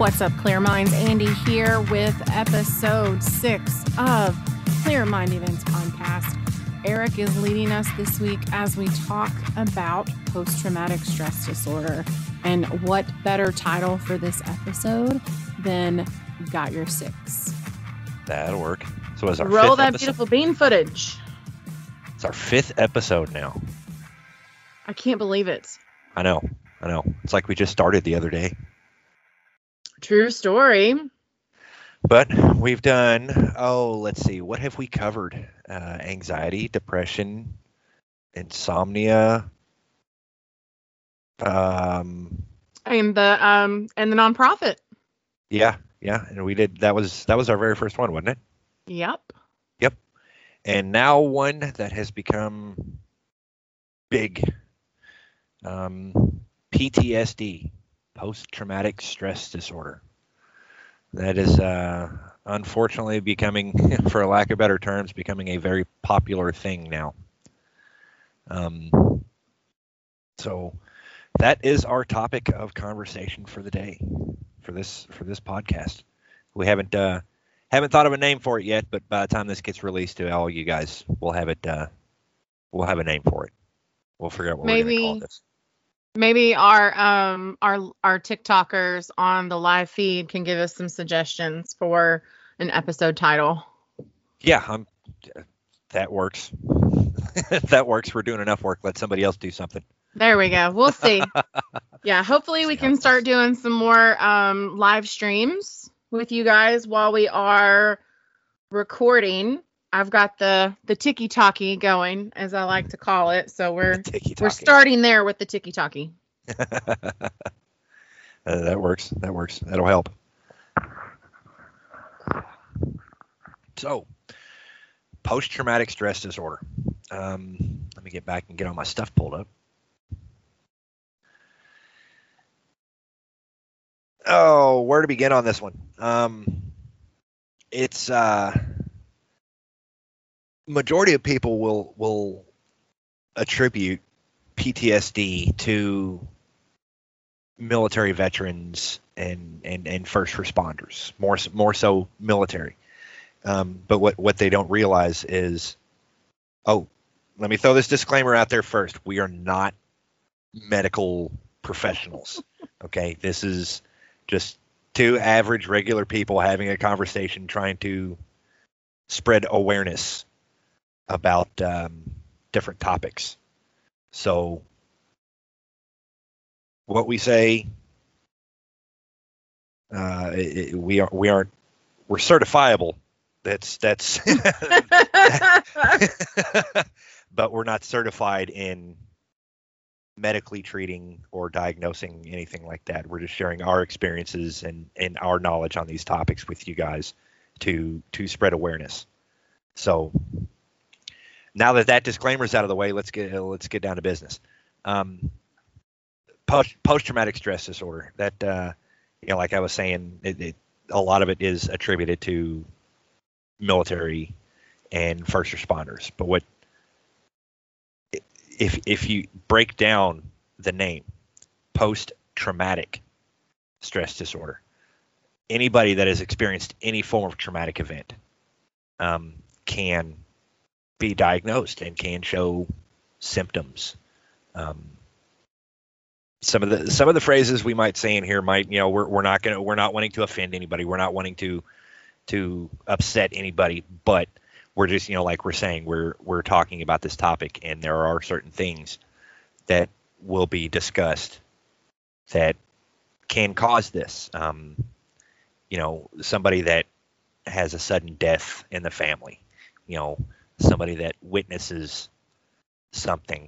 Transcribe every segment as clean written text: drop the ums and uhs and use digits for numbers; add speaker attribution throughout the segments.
Speaker 1: What's up, Clear Minds? Andy here with episode 6 of Clear Mind Events Podcast. Eric is leading us this week as we talk about post-traumatic stress disorder. And what better title for this episode than Got Your Six?
Speaker 2: That'll work. So it's our
Speaker 3: Roll
Speaker 2: fifth
Speaker 3: that
Speaker 2: episode.
Speaker 3: beautiful bean footage.
Speaker 2: It's our 5th episode now.
Speaker 3: I can't believe it.
Speaker 2: I know. It's like we just started the other day.
Speaker 3: True story.
Speaker 2: But we've done, let's see, what have we covered? Anxiety, depression, insomnia,
Speaker 3: And the nonprofit.
Speaker 2: yeah, and we did, that was our very first one, wasn't it?
Speaker 3: Yep.
Speaker 2: And now one that has become big, PTSD, post-traumatic stress disorder. That is unfortunately becoming, for lack of better terms, becoming a very popular thing now. So that is our topic of conversation for the day, for this podcast. We haven't thought of a name for it yet, but by the time this gets released to all you guys, we'll have it. We'll have a name for it. We'll figure out what we're going to call this.
Speaker 3: Maybe our TikTokers on the live feed can give us some suggestions for an episode title.
Speaker 2: Yeah, that works. That works. We're doing enough work. Let somebody else do something.
Speaker 3: There we go. We'll see. Yeah, hopefully we can start doing some more live streams with you guys while we are recording. I've got the tiki-talkie going, as I like to call it. So we're starting there with the tiki-talkie.
Speaker 2: That works. That'll help. So, post-traumatic stress disorder. Let me get back and get all my stuff pulled up. Oh, where to begin on this one? It's majority of people will attribute PTSD to military veterans and first responders, more so military. But what they don't realize is, let me throw this disclaimer out there first. We are not medical professionals. Okay, this is just two average regular people having a conversation, trying to spread awareness about different topics. So what we say, we're certifiable. That's but we're not certified in medically treating or diagnosing anything like that. We're just sharing our experiences and our knowledge on these topics with you guys to spread awareness. So now that disclaimer's out of the way, let's get down to business. Post-traumatic stress disorder. That like I was saying, a lot of it is attributed to military and first responders. But if you break down the name, post-traumatic stress disorder, anybody that has experienced any form of traumatic event can be diagnosed and can show symptoms. Some of the phrases we might say in here might, we're not wanting to offend anybody. We're not wanting to upset anybody, but we're just, like we're saying, we're talking about this topic, and there are certain things that will be discussed that can cause this. Somebody that has a sudden death in the family, somebody that witnesses something,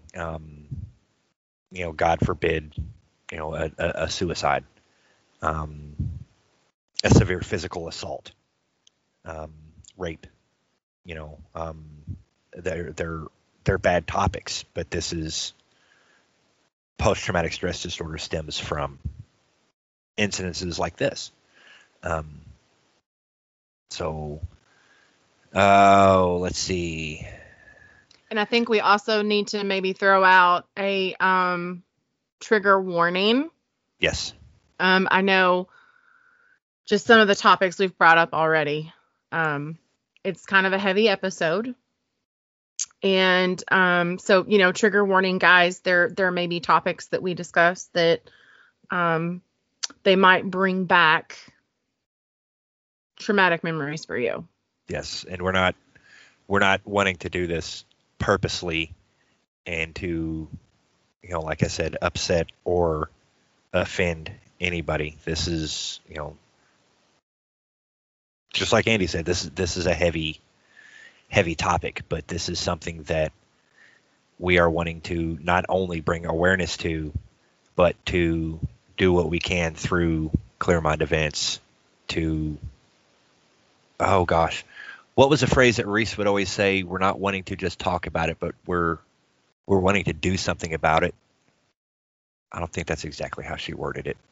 Speaker 2: God forbid, a suicide, a severe physical assault, rape, they're bad topics, but this is post-traumatic stress disorder stems from incidences like this. Let's see.
Speaker 3: And I think we also need to maybe throw out a trigger warning.
Speaker 2: Yes.
Speaker 3: I know just some of the topics we've brought up already. It's kind of a heavy episode. And so, trigger warning, guys, there may be topics that we discuss that they might bring back traumatic memories for you.
Speaker 2: Yes, and we're not wanting to do this purposely and to, like I said, upset or offend anybody. This is, just like Andy said, this is a heavy topic, but this is something that we are wanting to not only bring awareness to, but to do what we can through Clear Mind events to, oh gosh, what was the phrase that Reese would always say? We're not wanting to just talk about it, but we're wanting to do something about it. I don't think that's exactly how she worded it.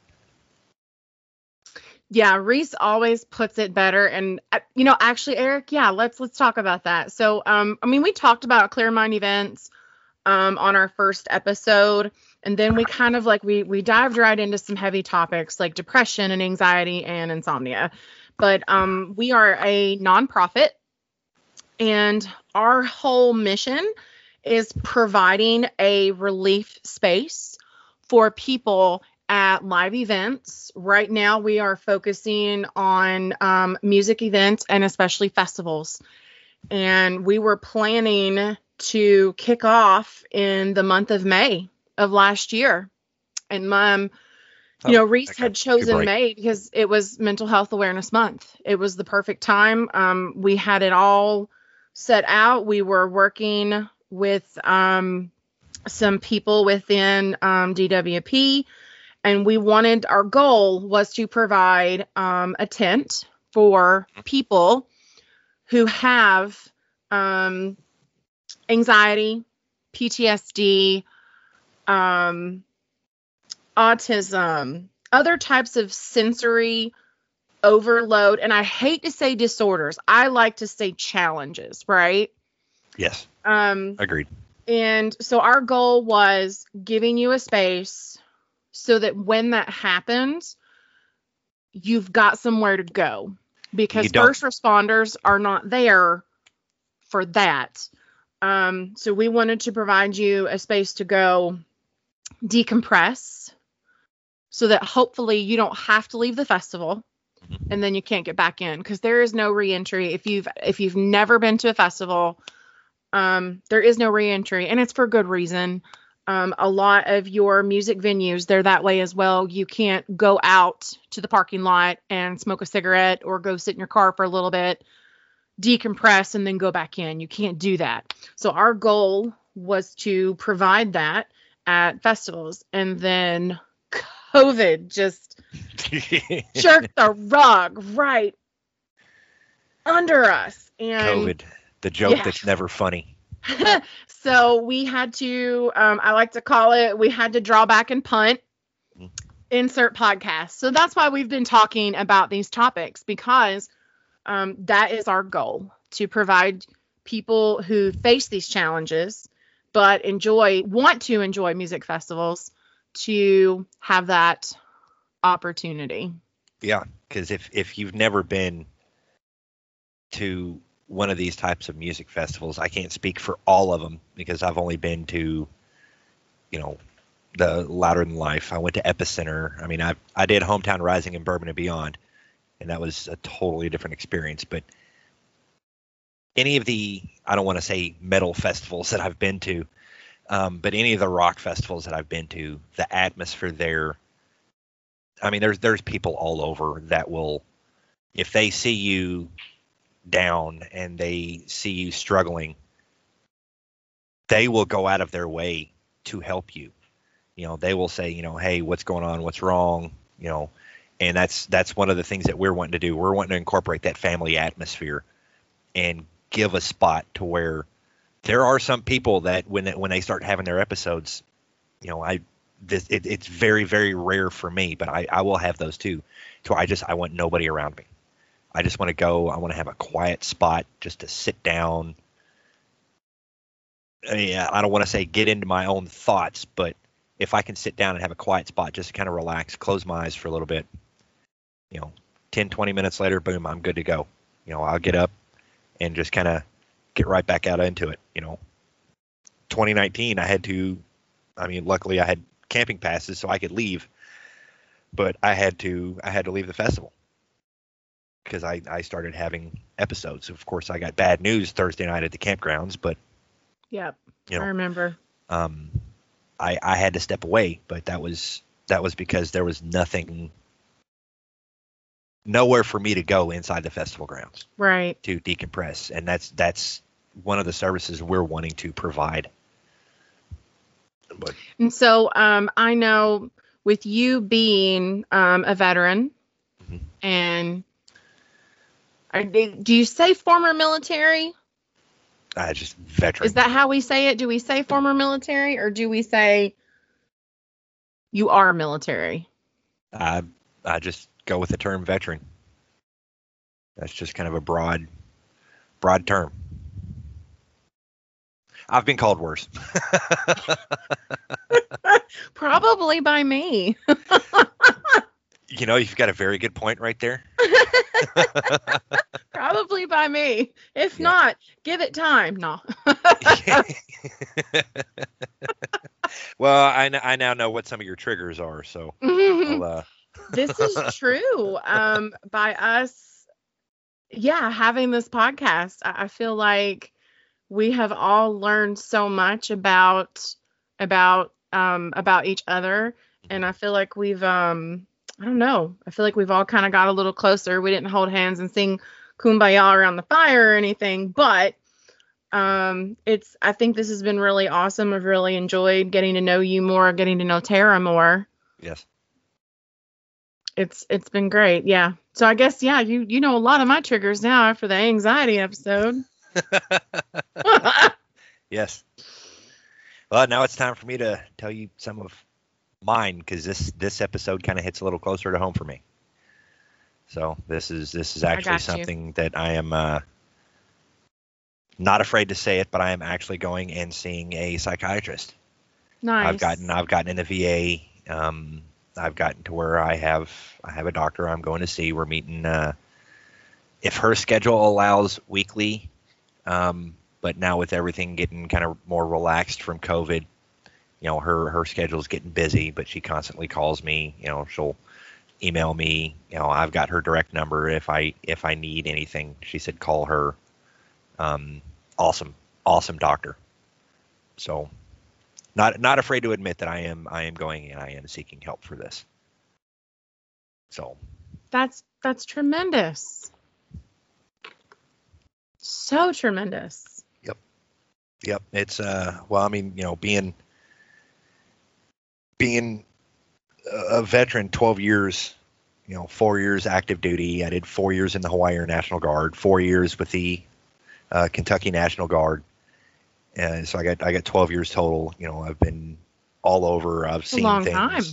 Speaker 3: Yeah, Reese always puts it better. And, actually, Eric, yeah, let's talk about that. So, we talked about Clear Mind events on our first episode. And then we kind of we dived right into some heavy topics like depression and anxiety and insomnia. But we are a nonprofit, and our whole mission is providing a relief space for people at live events. Right now, we are focusing on music events and especially festivals. And we were planning to kick off in the month of May of last year. And Reese had chosen May because it was Mental Health Awareness Month. It was the perfect time. We had it all set out. We were working with some people within DWP. And our goal was to provide a tent for people who have anxiety, PTSD, autism, other types of sensory overload. And I hate to say disorders. I like to say challenges, right?
Speaker 2: Yes. Agreed.
Speaker 3: And so our goal was giving you a space so that when that happens, you've got somewhere to go, because first responders are not there for that. So we wanted to provide you a space to go decompress so that hopefully you don't have to leave the festival and then you can't get back in, because there is no reentry. If you've never been to a festival, there is no reentry, and it's for good reason. A lot of your music venues, they're that way as well. You can't go out to the parking lot and smoke a cigarette or go sit in your car for a little bit, decompress, and then go back in. You can't do that. So our goal was to provide that at festivals. And then COVID just jerked the rug right under us. And
Speaker 2: COVID, the joke that's never funny.
Speaker 3: So we had to, I like to call it, we had to draw back and punt, insert podcast. So that's why we've been talking about these topics, because that is our goal, to provide people who face these challenges but want to enjoy music festivals to have that opportunity.
Speaker 2: Yeah, because if you've never been to one of these types of music festivals, I can't speak for all of them because I've only been to, the Louder Than Life. I went to Epicenter. I mean, I did Hometown Rising and Bourbon and Beyond, and that was a totally different experience. But any of the, I don't want to say metal festivals that I've been to, but any of the rock festivals that I've been to, the atmosphere there, I mean, there's people all over that will, if they see you down and they see you struggling, they will go out of their way to help you. They will say, hey, what's going on? What's wrong? And that's one of the things that we're wanting to do. We're wanting to incorporate that family atmosphere and give a spot to where there are some people that when they start having their episodes, it's very, very rare for me, but I will have those too. So I want nobody around me. I just want to go. I want to have a quiet spot just to sit down. I don't want to say get into my own thoughts, but if I can sit down and have a quiet spot, just to kind of relax, close my eyes for a little bit, 10, 20 minutes later, boom, I'm good to go. I'll get up and just kind of get right back out into it. 2019, luckily I had camping passes so I could leave, but I had to leave the festival because I started having episodes. Of course, I got bad news Thursday night at the campgrounds, but
Speaker 3: Yep. I remember.
Speaker 2: I had to step away, but that was because there was nowhere for me to go inside the festival grounds.
Speaker 3: Right.
Speaker 2: To decompress, and that's one of the services we're wanting to provide. But
Speaker 3: And so I know with you being a veteran,
Speaker 2: Mhm.
Speaker 3: and do you say former military?
Speaker 2: Just veteran.
Speaker 3: Is that how we say it? Do we say former military, or do we say you are military?
Speaker 2: I just go with the term veteran. That's just kind of a broad term. I've been called worse.
Speaker 3: Probably by me.
Speaker 2: You've got a very good point right there.
Speaker 3: Probably by me. If
Speaker 2: Yeah.
Speaker 3: not, give it time. No.
Speaker 2: Well, I now know what some of your triggers are, so I'll,
Speaker 3: This is true. By us, having this podcast, I feel like we have all learned so much about each other, and I feel like we've I don't know. I feel like we've all kind of got a little closer. We didn't hold hands and sing Kumbaya around the fire or anything, but I think this has been really awesome. I've really enjoyed getting to know you more, getting to know Tara more.
Speaker 2: Yes.
Speaker 3: It's been great. Yeah. So I guess, you know a lot of my triggers now after the anxiety episode.
Speaker 2: Yes. Well, now it's time for me to tell you some of mine, because this episode kind of hits a little closer to home for me. So this is actually something that I am not afraid to say it, but I am actually going and seeing a psychiatrist.
Speaker 3: Nice.
Speaker 2: I've gotten in the VA. I've gotten to where I have a doctor I'm going to see. We're meeting, if her schedule allows, weekly. But now with everything getting kind of more relaxed from COVID, her schedule's getting busy, but she constantly calls me. She'll email me. I've got her direct number if I need anything. She said call her. Awesome doctor. So not afraid to admit that I am going and I am seeking help for this. So
Speaker 3: that's tremendous. So tremendous.
Speaker 2: Yep. It's being a veteran, 12 years, 4 years active duty. I did 4 years in the Hawaii Air National Guard, 4 years with the Kentucky National Guard. And so I got 12 years total. I've been all over. I've seen
Speaker 3: a long
Speaker 2: things.
Speaker 3: Time.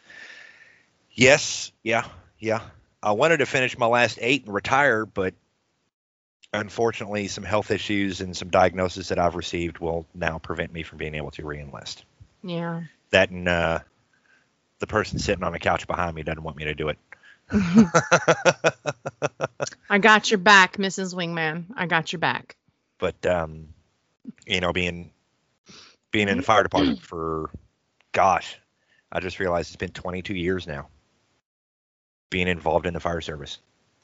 Speaker 2: Yes. Yeah. I wanted to finish my last 8 and retire, but unfortunately some health issues and some diagnoses that I've received will now prevent me from being able to re-enlist.
Speaker 3: Yeah.
Speaker 2: That and the person sitting on the couch behind me doesn't want me to do it.
Speaker 3: I got your back, Mrs. Wingman. I got your back.
Speaker 2: But being in the fire department for, gosh, I just realized it's been 22 years now. Being involved in the fire service.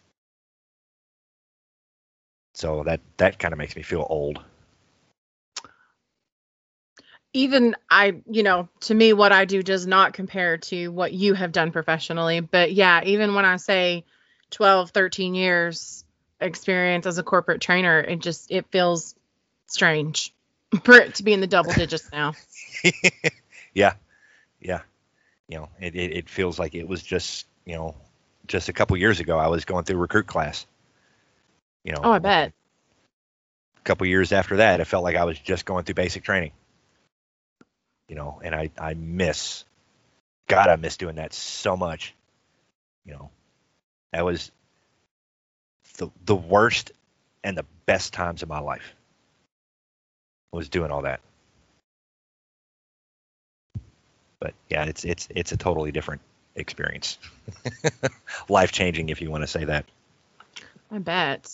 Speaker 2: So that kind of makes me feel old.
Speaker 3: Even to me, what I do does not compare to what you have done professionally. But yeah, even when I say 12, 13 years experience as a corporate trainer, it feels strange for it to be in the double digits now.
Speaker 2: Yeah. It feels like it was just a couple years ago I was going through recruit class.
Speaker 3: Oh, I bet.
Speaker 2: A couple years after that, it felt like I was just going through basic training. And I miss doing that so much. That was the worst and the best times of my life. Was doing all that. But yeah, it's a totally different experience. Life-changing, if you want to say that.
Speaker 3: I bet.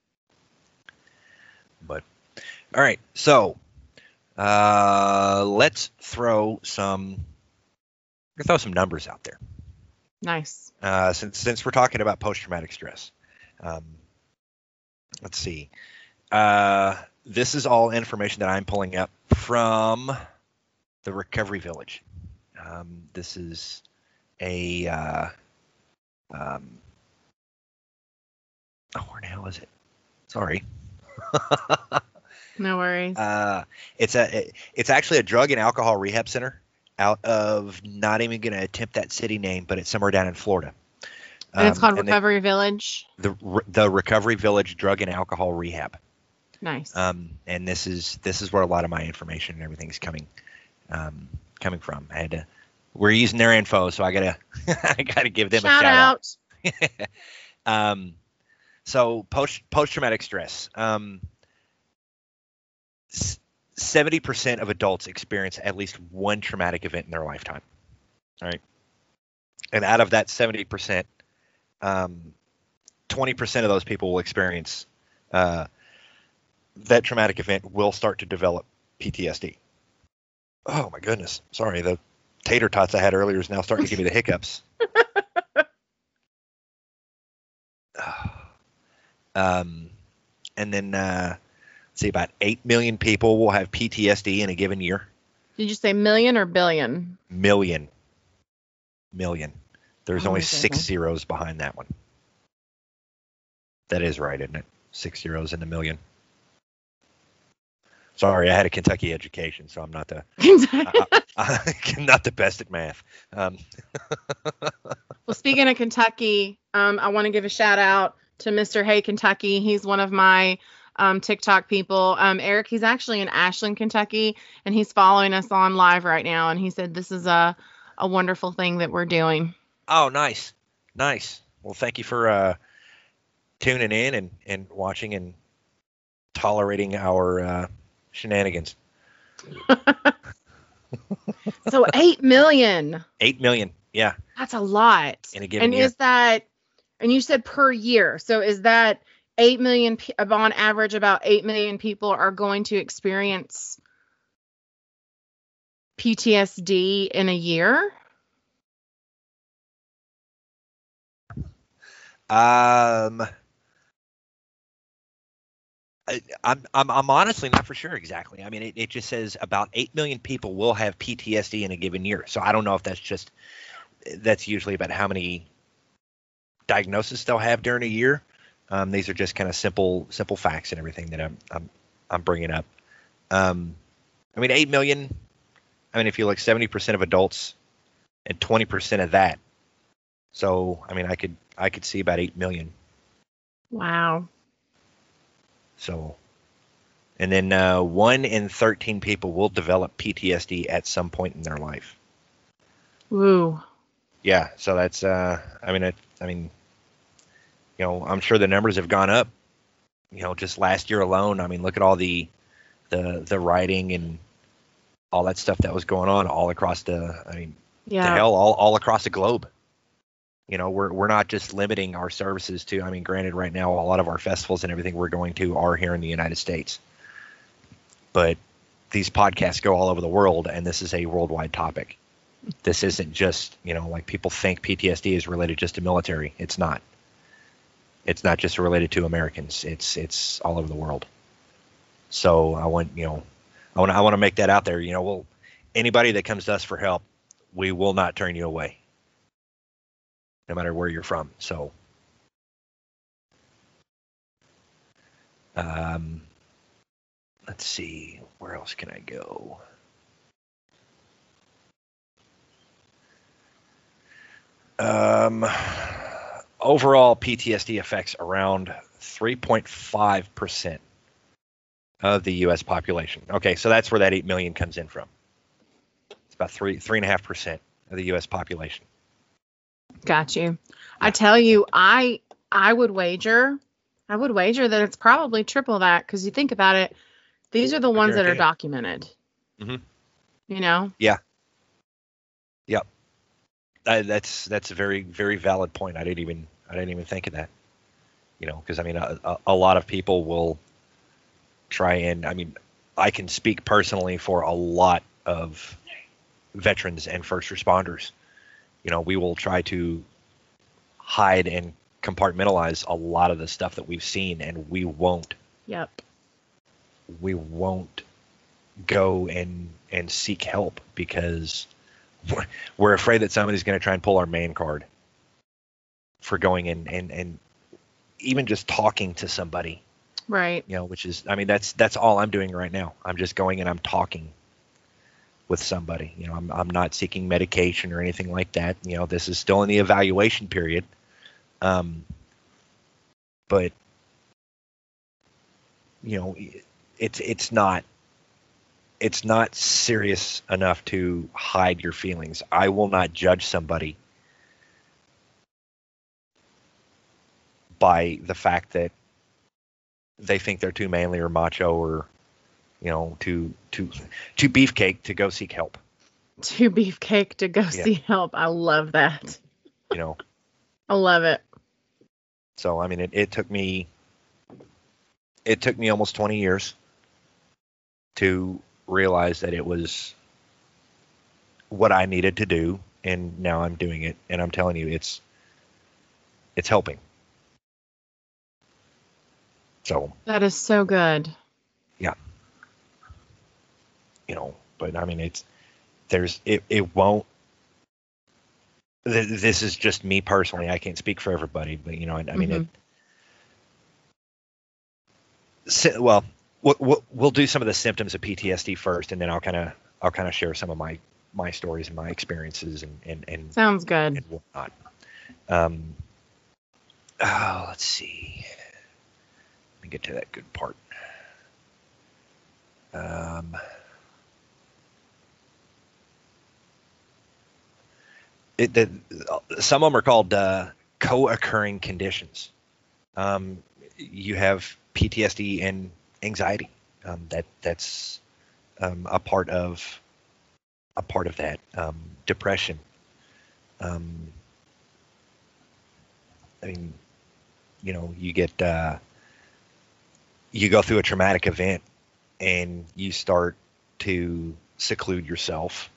Speaker 2: But all right, so let's throw some numbers out there.
Speaker 3: Nice.
Speaker 2: Since we're talking about post-traumatic stress, let's see. This is all information that I'm pulling up from the Recovery Village. This is a where the hell is it? Sorry.
Speaker 3: No worries.
Speaker 2: It's actually a drug and alcohol rehab center out of, not even going to attempt that city name, but it's somewhere down in Florida.
Speaker 3: And it's called Recovery Village.
Speaker 2: The Recovery Village Drug and Alcohol Rehab.
Speaker 3: Nice.
Speaker 2: And this is where a lot of my information and everything's coming from. We're using their info, so I gotta give them a shout out. So post-traumatic stress. 70% of adults experience at least one traumatic event in their lifetime. All right. And out of that 70%, 20% of those people will experience that traumatic event will start to develop PTSD. Oh my goodness. Sorry. The tater tots I had earlier is now starting to give me the hiccups. And then, let's see, about 8 million people will have PTSD in a given year.
Speaker 3: Did you say million or billion?
Speaker 2: Million. There's only
Speaker 3: my
Speaker 2: 6 zeros behind that one. That is right, isn't it? 6 zeros in a million. Sorry, I had a Kentucky education, so I'm not the not the best at math.
Speaker 3: Well, speaking of Kentucky, I want to give a shout out to Mr. Hey Kentucky. He's one of my TikTok people. Eric, he's actually in Ashland, Kentucky, and he's following us on live right now. And he said this is a wonderful thing that we're doing.
Speaker 2: Oh, nice. Well, thank you for tuning in and watching and tolerating our shenanigans.
Speaker 3: So 8 million.
Speaker 2: 8 million, yeah.
Speaker 3: That's a lot.
Speaker 2: In a given year.
Speaker 3: Is that, and you said per year, so is that 8 million, on average, about 8 million people are going to experience PTSD in a year?
Speaker 2: I'm honestly not for sure exactly. I mean, it just says about 8 million people will have PTSD in a given year. So I don't know if that's usually about how many diagnoses they'll have during a year. These are just kind of simple facts and everything that I'm bringing up. I mean, 8 million. I mean, if you look 70% of adults and 20% of that. So, I mean, I could see about 8 million.
Speaker 3: Wow.
Speaker 2: So, and then 1 in 13 people will develop PTSD at some point in their life.
Speaker 3: Woo.
Speaker 2: Yeah. So that's, I mean, you know, I'm sure the numbers have gone up, you know, just last year alone. I mean, look at all the writing and all that stuff that was going on all across all across the globe. You know, we're not just limiting our services to, I mean, granted, right now, a lot of our festivals and everything we're going to are here in the United States. But these podcasts go all over the world, and this is a worldwide topic. This isn't just, you know, like people think PTSD is related just to military. It's not. It's not just related to Americans. It's all over the world. So I want to make that out there. You know, well, anybody that comes to us for help, we will not turn you away, no matter where you're from. So, let's see, where else can I go? Overall, PTSD affects around 3.5% of the U.S. population. Okay, so that's where that 8 million comes in from. It's about 3.5% of the U.S. population.
Speaker 3: Got you. I tell you, I would wager that it's probably triple that, because you think about it, these are the ones that are documented.
Speaker 2: Mm-hmm.
Speaker 3: You know?
Speaker 2: Yeah. Yep. That's a very, very valid point. I didn't even think of that. Because I mean, a lot of people will try and, I mean, I can speak personally for a lot of veterans and first responders. We will try to hide and compartmentalize a lot of the stuff that we've seen, and we won't.
Speaker 3: Yep.
Speaker 2: We won't go and seek help because we're afraid that somebody's going to try and pull our man card for going in and even just talking to somebody.
Speaker 3: Right.
Speaker 2: Which is, I mean, that's all I'm doing right now. I'm just going and I'm talking with somebody. I'm not seeking medication or anything like that. This is still in the evaluation period. But it's not serious enough to hide your feelings. I will not judge somebody by the fact that they think they're too manly or macho or too beefcake to go seek help.
Speaker 3: Too beefcake to go seek help. I love that.
Speaker 1: I love it.
Speaker 2: So I mean, it took me almost 20 years to realize that it was what I needed to do, and now I'm doing it, and I'm telling you, it's helping. So
Speaker 3: that is so good.
Speaker 2: Yeah. But I mean, it won't. This is just me personally. I can't speak for everybody, but I mean, well, we'll do some of the symptoms of PTSD first, and then I'll kind of share some of my stories and my experiences and
Speaker 3: sounds good
Speaker 2: and whatnot. Let's see. Let me get to that good part. Some of them are called co-occurring conditions. You have PTSD and anxiety. That's a part of that. Depression. I mean, you get you go through a traumatic event and you start to seclude yourself.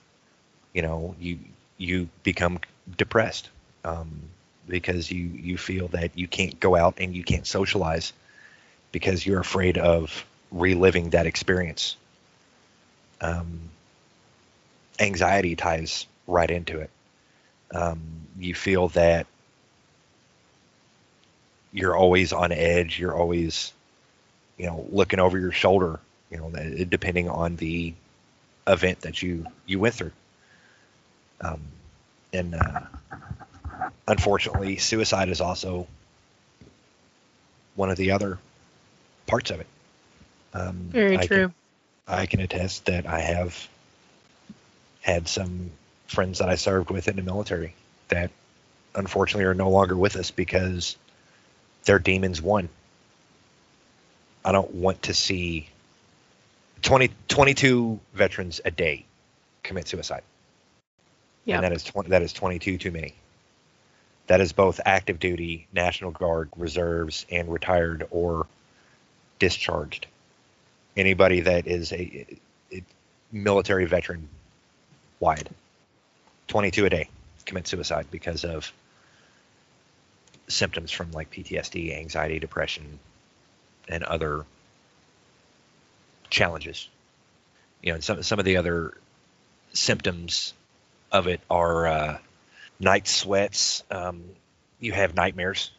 Speaker 2: You become depressed because you feel that you can't go out and you can't socialize because you're afraid of reliving that experience. Anxiety ties right into it. You feel that you're always on edge. You're always, looking over your shoulder, depending on the event that you went through. And unfortunately, suicide is also one of the other parts of it.
Speaker 3: Very true.
Speaker 2: I can attest that I have had some friends that I served with in the military that unfortunately are no longer with us because their demons won. I don't want to see 22 veterans a day commit suicide.
Speaker 3: Yep.
Speaker 2: And that is 22 too many. That is both active duty, National Guard, reserves, and retired or discharged. Anybody that is a military veteran wide. 22 a day commit suicide because of symptoms from like PTSD, anxiety, depression, and other challenges. And some of the other symptoms of it are night sweats. You have nightmares.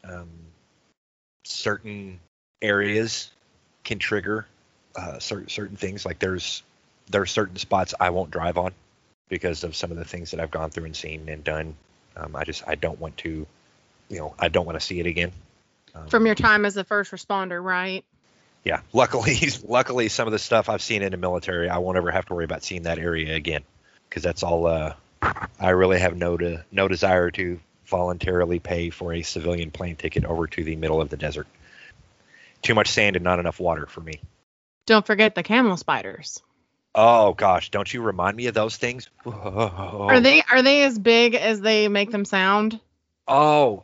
Speaker 2: Certain areas can trigger certain things. Like there are certain spots I won't drive on because of some of the things that I've gone through and seen and done. I don't want to, I don't want to see it again.
Speaker 3: From your time as a first responder, right?
Speaker 2: Yeah. Luckily, some of the stuff I've seen in the military, I won't ever have to worry about seeing that area again. Because that's all. I really have no desire to voluntarily pay for a civilian plane ticket over to the middle of the desert. Too much sand and not enough water for me.
Speaker 3: Don't forget the camel spiders.
Speaker 2: Oh gosh, don't you remind me of those things?
Speaker 3: Are they as big as they make them sound?
Speaker 2: Oh,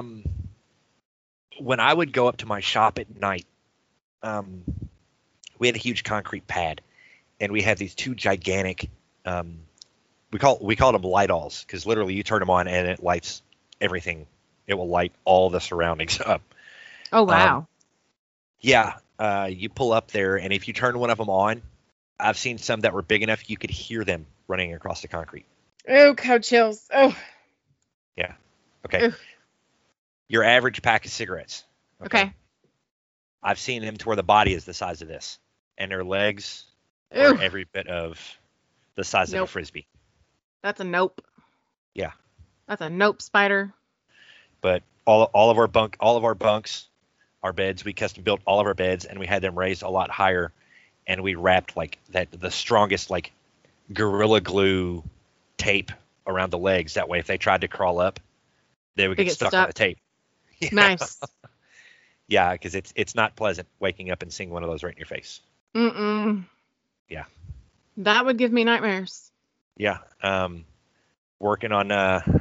Speaker 2: when I would go up to my shop at night, we had a huge concrete pad, and we had these two gigantic, we called them light-alls, because literally you turn them on and it lights everything. It will light all the surroundings up.
Speaker 3: Oh wow.
Speaker 2: Yeah, you pull up there, and if you turn one of them on, I've seen some that were big enough you could hear them running across the concrete.
Speaker 3: Oh, cow chills. Oh.
Speaker 2: Yeah. Okay. Ooh. Your average pack of cigarettes.
Speaker 3: Okay.
Speaker 2: I've seen them to where the body is the size of this, and their legs are every bit of the size of a Frisbee.
Speaker 3: That's a nope.
Speaker 2: Yeah.
Speaker 3: That's a nope, Spider.
Speaker 2: But all of our bunks, our beds, we custom built all of our beds, and we had them raised a lot higher, and we wrapped like that the strongest like Gorilla Glue tape around the legs. That way, if they tried to crawl up, they would get stuck on the tape. Yeah.
Speaker 3: Nice.
Speaker 2: Yeah, because it's not pleasant waking up and seeing one of those right in your face.
Speaker 3: Mm-mm.
Speaker 2: Yeah.
Speaker 3: That would give me nightmares.
Speaker 2: Yeah. Working on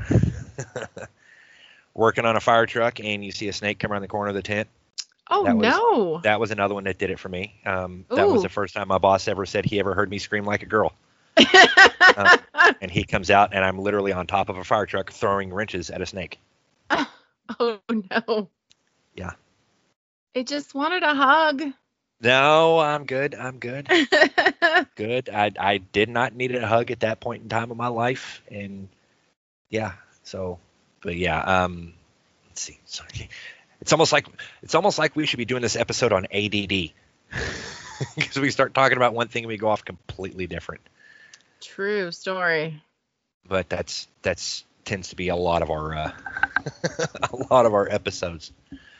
Speaker 2: working on a fire truck, and you see a snake come around the corner of the tent.
Speaker 3: Oh, no.
Speaker 2: That was another one that did it for me. That was the first time my boss ever said he ever heard me scream like a girl. And he comes out, and I'm literally on top of a fire truck throwing wrenches at a snake.
Speaker 3: Oh, no.
Speaker 2: Yeah.
Speaker 3: It just wanted a hug.
Speaker 2: No, I'm good. Good. I did not need a hug at that point in time of my life. And yeah, but yeah, let's see. Sorry. It's almost like we should be doing this episode on ADD. Because we start talking about one thing and we go off completely different.
Speaker 3: True story.
Speaker 2: But that's tends to be a lot of our episodes.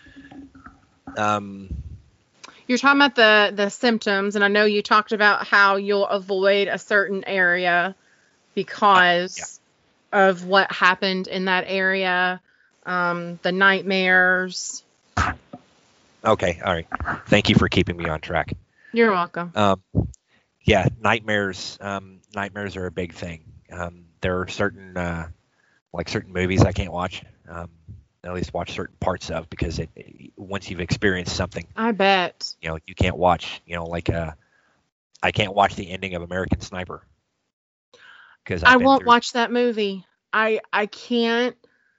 Speaker 3: You're talking about the symptoms, and I know you talked about how you'll avoid a certain area because of what happened in that area, the nightmares.
Speaker 2: Okay, all right. Thank you for keeping me on track.
Speaker 3: You're welcome.
Speaker 2: Yeah, nightmares. Nightmares are a big thing. There are certain movies I can't watch. At least watch certain parts of, because once you've experienced something,
Speaker 3: I bet,
Speaker 2: you can't watch, I can't watch the ending of American Sniper because
Speaker 3: I won't watch that movie. I can't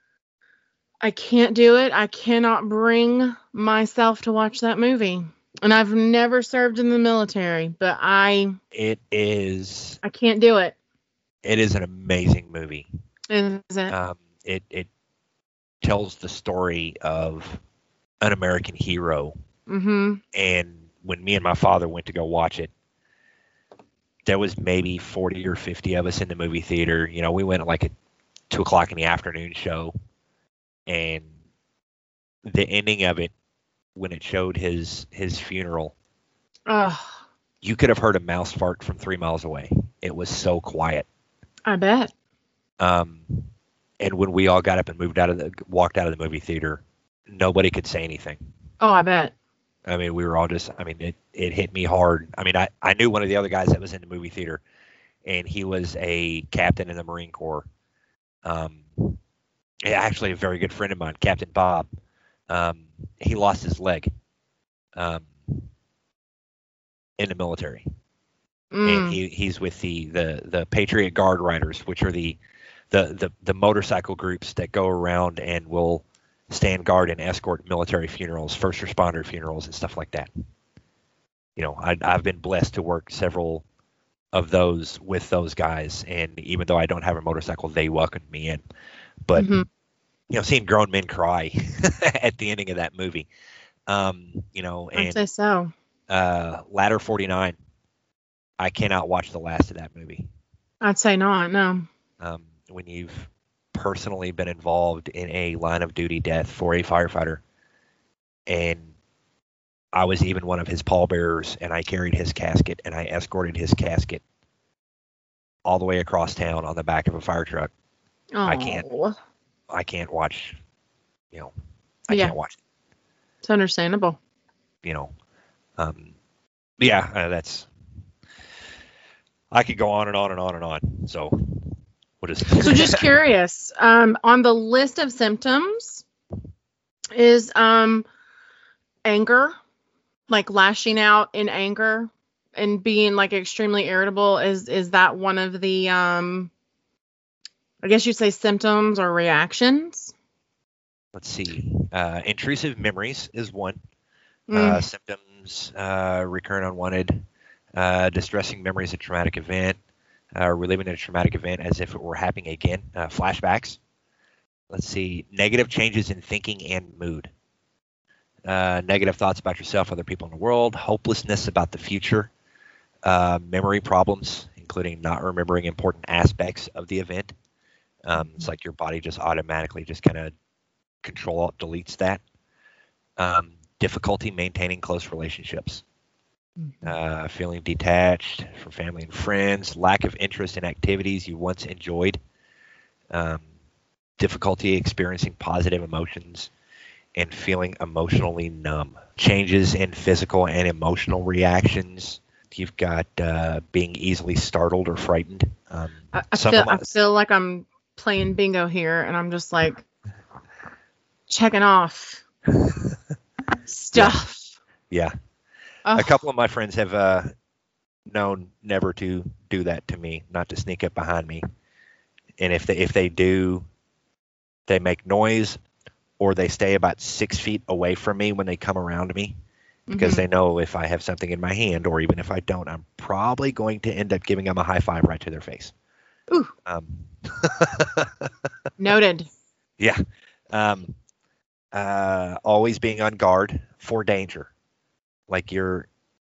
Speaker 3: do it. I cannot bring myself to watch that movie. And I've never served in the military, but I can't do it.
Speaker 2: It is an amazing movie.
Speaker 3: Is it?
Speaker 2: It tells the story of an American hero.
Speaker 3: Mm-hmm.
Speaker 2: And when me and my father went to go watch it, there was maybe 40 or 50 of us in the movie theater. We went at like a 2:00 in the afternoon show, and the ending of it, when it showed his funeral, you could have heard a mouse fart from 3 miles away. It was so quiet.
Speaker 3: I bet.
Speaker 2: And when we all got up and walked out of the movie theater, nobody could say anything.
Speaker 3: Oh, I bet.
Speaker 2: I mean, we were all just, it hit me hard. I mean, I knew one of the other guys that was in the movie theater, and he was a captain in the Marine Corps. Actually a very good friend of mine, Captain Bob. He lost his leg in the military. And he's with the Patriot Guard Riders, which are the motorcycle groups that go around and will stand guard and escort military funerals, first responder funerals, and stuff like that. I've been blessed to work several of those with those guys, and even though I don't have a motorcycle, they welcomed me in. But seeing grown men cry at the ending of that movie, and
Speaker 3: I'd say so.
Speaker 2: Ladder 49, I cannot watch the last of that movie.
Speaker 3: I'd say not. No.
Speaker 2: When you've personally been involved in a line of duty death for a firefighter, and I was even one of his pallbearers, and I carried his casket and I escorted his casket all the way across town on the back of a fire truck.
Speaker 3: Oh.
Speaker 2: I can't watch, I can't watch it.
Speaker 3: It's understandable.
Speaker 2: That's I could go on and on and on and on. So what is
Speaker 3: So just curious, on the list of symptoms is anger, like lashing out in anger and being like extremely irritable. Is that one of the I guess you'd say symptoms or reactions?
Speaker 2: Let's see. Intrusive memories is one. Symptoms, recurrent unwanted, distressing memories of traumatic event, reliving a traumatic event as if it were happening again, flashbacks. Let's see. Negative changes in thinking and mood. Negative thoughts about yourself, other people in the world, hopelessness about the future, memory problems, including not remembering important aspects of the event. It's like your body just automatically just kind of Control-Alt-Deletes that. Difficulty maintaining close relationships. Feeling detached from family and friends. Lack of interest in activities you once enjoyed. Difficulty experiencing positive emotions and feeling emotionally numb. Changes in physical and emotional reactions. You've got being easily startled or frightened.
Speaker 3: I feel like I'm playing bingo here, and I'm just like checking off stuff.
Speaker 2: Yeah. A couple of my friends have known never to do that to me, not to sneak up behind me. And if they do, they make noise, or they stay about 6 feet away from me when they come around me, because they know if I have something in my hand, or even if I don't, I'm probably going to end up giving them a high five right to their face.
Speaker 3: Ooh. Noted.
Speaker 2: Yeah. Always being on guard for danger. Like you're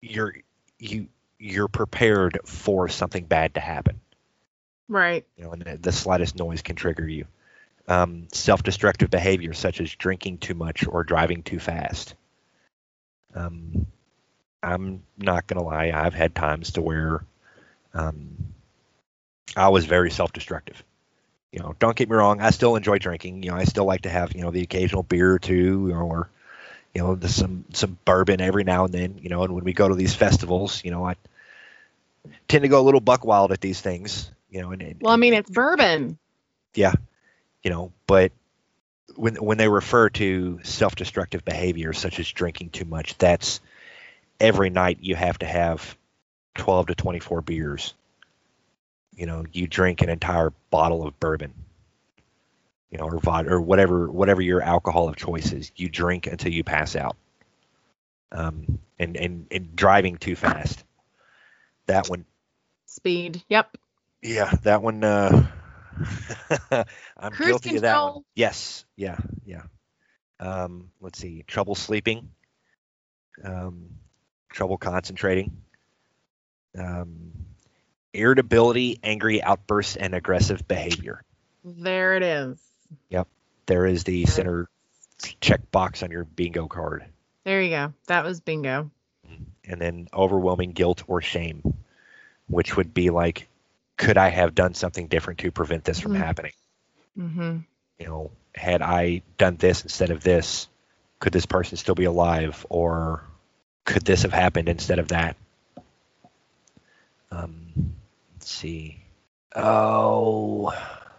Speaker 2: prepared for something bad to happen.
Speaker 3: Right.
Speaker 2: You know, and the slightest noise can trigger you. Self-destructive behavior such as drinking too much or driving too fast. I'm not gonna lie, I've had times to where I was very self-destructive. You know, don't get me wrong, I still enjoy drinking. You know, I still like to have, you know, the occasional beer or two, or, you know, some bourbon every now and then, you know, and when we go to these festivals, you know, I tend to go a little buck wild at these things, you know.
Speaker 3: Well, I mean, it's bourbon.
Speaker 2: Yeah. You know, but when they refer to self-destructive behavior such as drinking too much, that's every night you have to have 12 to 24 beers. You know, you drink an entire bottle of bourbon, you know, or vodka, or whatever your alcohol of choice is. You drink until you pass out. And driving too fast. That one.
Speaker 3: Speed. Yep.
Speaker 2: Yeah, that one. I'm
Speaker 3: Cruise
Speaker 2: guilty of that one.
Speaker 3: control.
Speaker 2: Yes. Yeah. Let's see. Trouble sleeping. Trouble concentrating. Irritability, angry outbursts, and aggressive behavior.
Speaker 3: There it is.
Speaker 2: Yep. There is the center check box on your bingo card.
Speaker 3: There you go. That was bingo.
Speaker 2: And then overwhelming guilt or shame, which would be like, could I have done something different to prevent this from happening?
Speaker 3: Mm-hmm.
Speaker 2: You know, had I done this instead of this, could this person still be alive, or could this have happened instead of that? Let's see. Oh,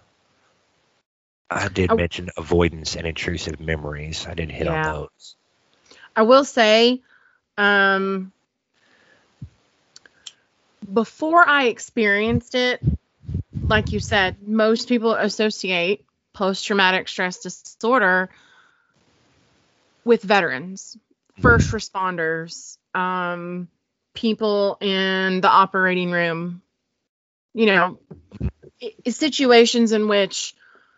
Speaker 2: I did mention avoidance and intrusive memories. I did hit on those.
Speaker 3: I will say, before I experienced it, like you said, most people associate post-traumatic stress disorder with veterans, first responders, people in the operating room, you know, situations in which,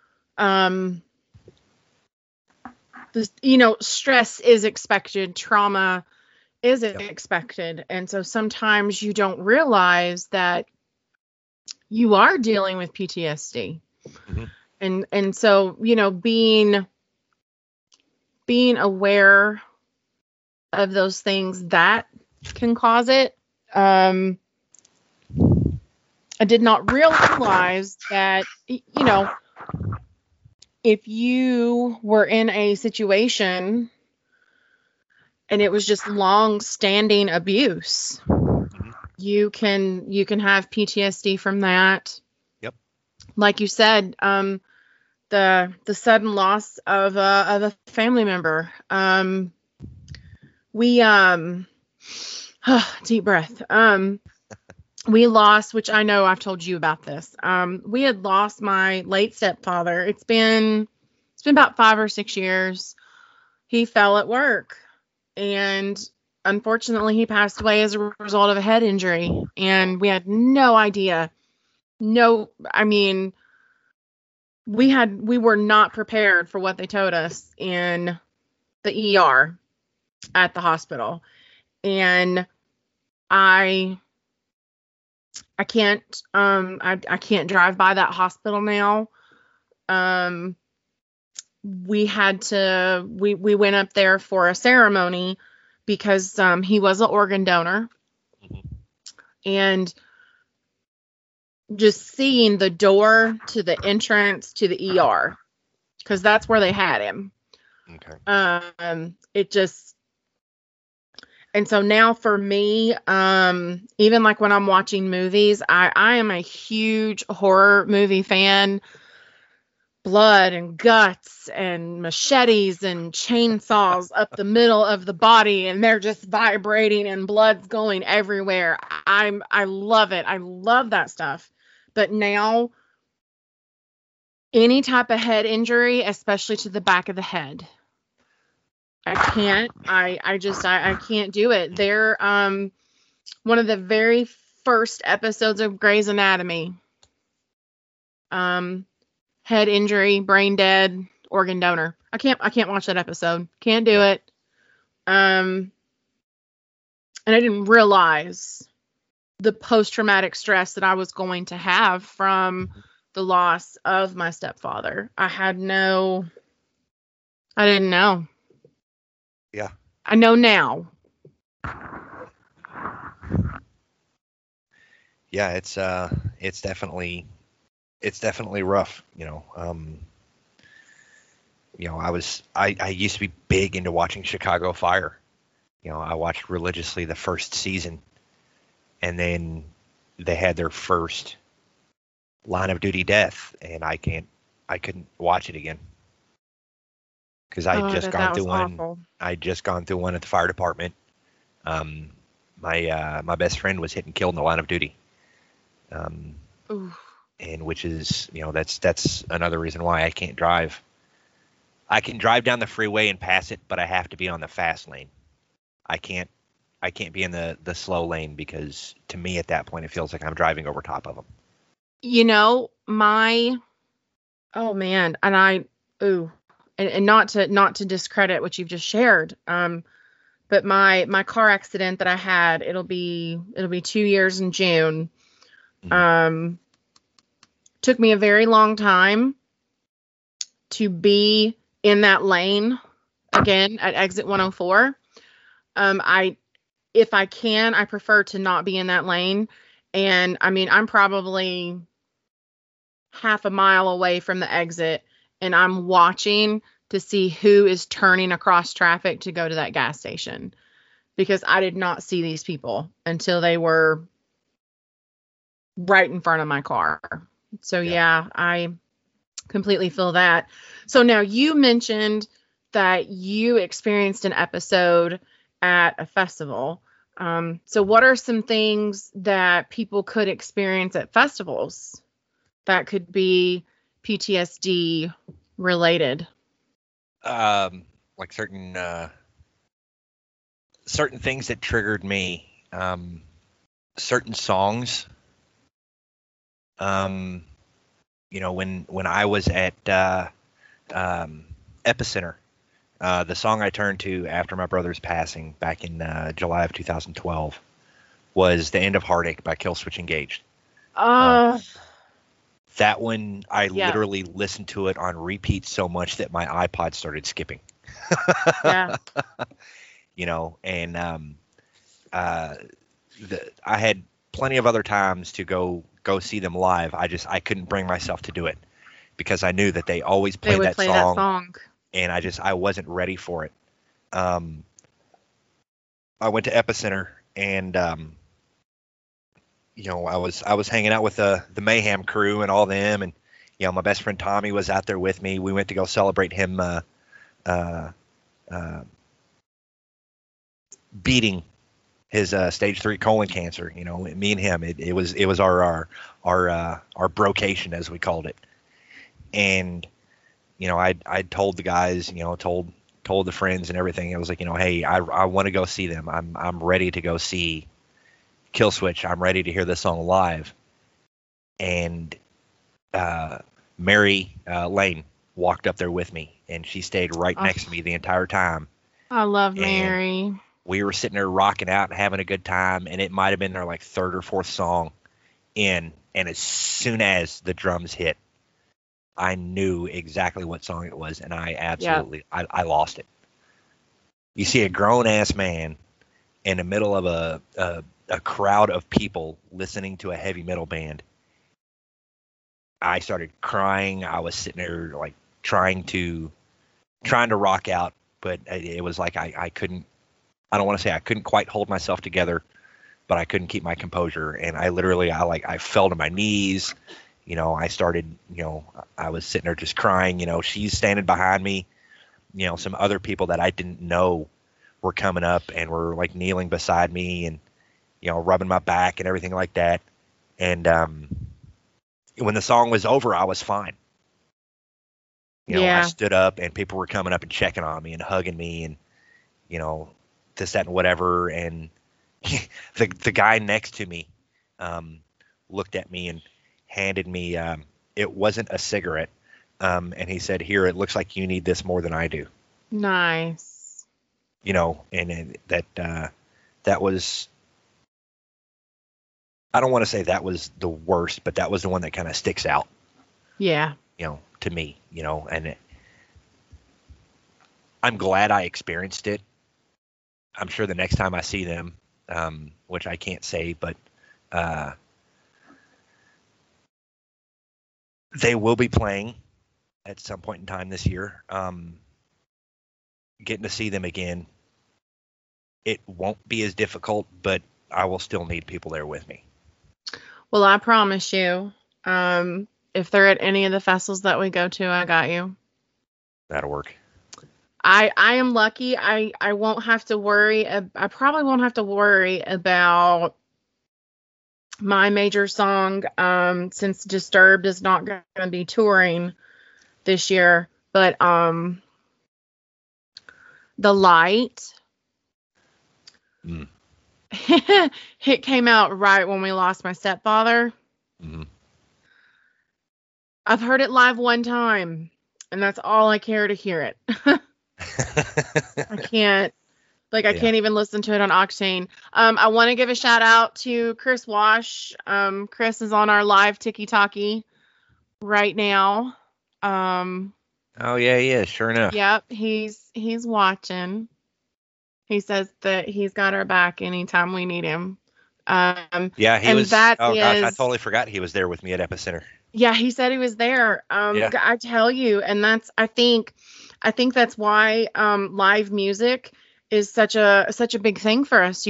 Speaker 3: stress is expected, trauma is expected. And so sometimes you don't realize that you are dealing with PTSD. Mm-hmm. And so, you know, being aware of those things that can cause it. I did not realize that, you know, if you were in a situation and it was just long-standing abuse, you can have PTSD from that.
Speaker 2: Yep.
Speaker 3: Like you said, the sudden loss of a family member. We deep breath. We lost, which I know I've told you about this. We had lost my late stepfather. It's been about 5 or 6 years. He fell at work, and unfortunately he passed away as a result of a head injury, and we had no idea. No, I mean, we were not prepared for what they told us in the ER at the hospital. And I can't I can't drive by that hospital now. We went up there for a ceremony because he was an organ donor. And just seeing the door to the entrance to the ER, because that's where they had him.
Speaker 2: Okay.
Speaker 3: It just, and so now for me, even like when I'm watching movies, I am a huge horror movie fan. Blood and guts and machetes and chainsaws up the middle of the body, and they're just vibrating and blood's going everywhere. I love it. I love that stuff. But now, any type of head injury, especially to the back of the head, I can't. I can't do it. They're one of the very first episodes of Grey's Anatomy. Head injury, brain dead, organ donor. I can't watch that episode. Can't do it. And I didn't realize the post-traumatic stress that I was going to have from the loss of my stepfather. I didn't know.
Speaker 2: Yeah.
Speaker 3: I know now.
Speaker 2: Yeah, it's definitely rough, I used to be big into watching Chicago Fire. I watched religiously the first season, and then they had their first line of duty death, and I couldn't watch it again because I'd just gone through one.
Speaker 3: Awful.
Speaker 2: I'd just gone through one at the fire department. My best friend was hit and killed in the line of duty. And which is, that's another reason why I can't drive. I can drive down the freeway and pass it, but I have to be on the fast lane. I can't be in the slow lane, because to me at that point it feels like I'm driving over top of them.
Speaker 3: Oh man, and not to discredit what you've just shared, but my car accident that I had, it'll be 2 years in June. Took me a very long time to be in that lane again at exit 104. If I can, I prefer to not be in that lane. And I mean, I'm probably half a mile away from the exit, and I'm watching to see who is turning across traffic to go to that gas station, because I did not see these people until they were right in front of my car. So yeah, I completely feel that. So now, you mentioned that you experienced an episode at a festival. So what are some things that people could experience at festivals that could be PTSD related?
Speaker 2: Like certain things that triggered me, certain songs. When I was at Epicenter, the song I turned to after my brother's passing back in July of 2012 was "The End of Heartache" by Killswitch Engaged. That one, I literally listened to it on repeat so much that my iPod started skipping.
Speaker 3: Yeah.
Speaker 2: And I had plenty of other times to go see them live. I couldn't bring myself to do it, because I knew that they always played that song, and I wasn't ready for it. I went to Epicenter, and I was hanging out with the Mayhem crew and all them, and my best friend Tommy was out there with me. We went to go celebrate him uh, beating his stage 3 colon cancer. Me and him, it was our brocation, as we called it. And I told the guys, told the friends and everything. It was like, hey, I want to go see them. I'm ready to go see Killswitch. I'm ready to hear this song live. And Mary Lane walked up there with me, and she stayed right next to me the entire time.
Speaker 3: I love Mary.
Speaker 2: We were sitting there rocking out and having a good time, and it might have been their like third or fourth song in, and as soon as the drums hit, I knew exactly what song it was, and I absolutely I lost it. You see a grown ass man in the middle of a crowd of people listening to a heavy metal band. I started crying. I was sitting there like trying to rock out, but it was like I couldn't. I don't want to say I couldn't quite hold myself together, but I couldn't keep my composure, and I fell to my knees. I started, I was sitting there just crying. She's standing behind me. Some other people that I didn't know were coming up and were like kneeling beside me and rubbing my back and everything like that. And when the song was over, I was fine. I stood up and people were coming up and checking on me and hugging me and this, that, and whatever. And the guy next to me looked at me and handed me it wasn't a cigarette, and he said, "Here, it looks like you need this more than I do."
Speaker 3: Nice.
Speaker 2: And that was, I don't want to say that was the worst, but that was the one that kind of sticks out.
Speaker 3: Yeah.
Speaker 2: To me, and I'm glad I experienced it. I'm sure the next time I see them, which I can't say, but they will be playing at some point in time this year. Getting to see them again, it won't be as difficult, but I will still need people there with me.
Speaker 3: Well, I promise you, if they're at any of the festivals that we go to, I got you.
Speaker 2: That'll work.
Speaker 3: I am lucky. I won't have to worry. I probably won't have to worry about my major song, since Disturbed is not going to be touring this year. But The Light, it came out right when we lost my stepfather.
Speaker 2: Mm-hmm.
Speaker 3: I've heard it live one time, and that's all I care to hear it. I can't even listen to it on Octane. I want to give a shout out to Chris Wash. Chris is on our live Tiki-Taki right now.
Speaker 2: Oh yeah, he is. Sure enough.
Speaker 3: Yep, he's watching. He says that he's got our back anytime we need him.
Speaker 2: Yeah, he was. Gosh, I totally forgot he was there with me at Epicenter.
Speaker 3: Yeah, he said he was there. I tell you, and I think that's why live music is such a big thing for us.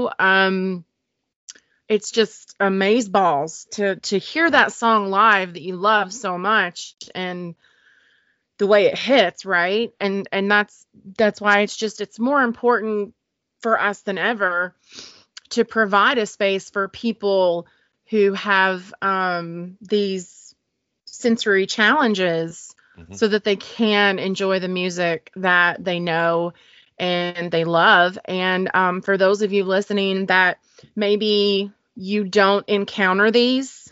Speaker 3: It's just amazeballs to hear that song live that you love so much, and the way it hits, right? And that's why it's more important for us than ever to provide a space for people who have these sensory challenges, so that they can enjoy the music that they know and they love. And for those of you listening that maybe you don't encounter these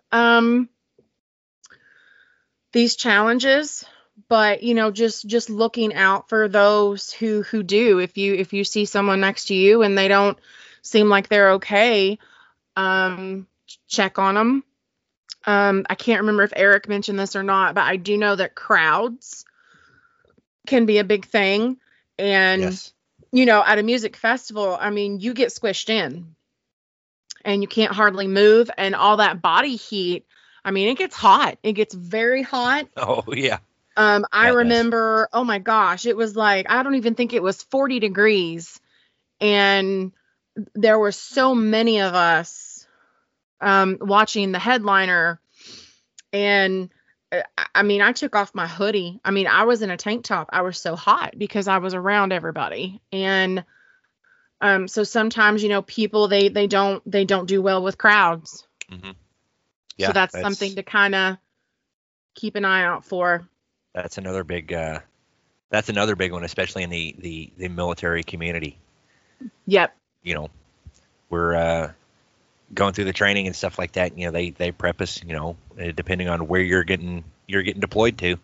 Speaker 3: challenges, but just looking out for those who do. If you see someone next to you and they don't seem like they're okay, check on them. I can't remember if Eric mentioned this or not, but I do know that crowds can be a big thing. And,
Speaker 2: yes.
Speaker 3: At a music festival, you get squished in and you can't hardly move, and all that body heat. It gets hot. It gets very hot.
Speaker 2: Oh, yeah.
Speaker 3: I remember, oh my gosh, it was like, I don't even think it was 40 degrees. And there were so many of us watching the headliner. And I mean, I took off my hoodie. I mean, I was in a tank top. I was so hot because I was around everybody. And so sometimes, people they don't do well with crowds.
Speaker 2: Mm-hmm. Yeah,
Speaker 3: so that's something to kind of keep an eye out for.
Speaker 2: That's another big one, especially in the military community.
Speaker 3: Yep.
Speaker 2: We're going through the training and stuff like that. They prep us, depending on where you're getting deployed to.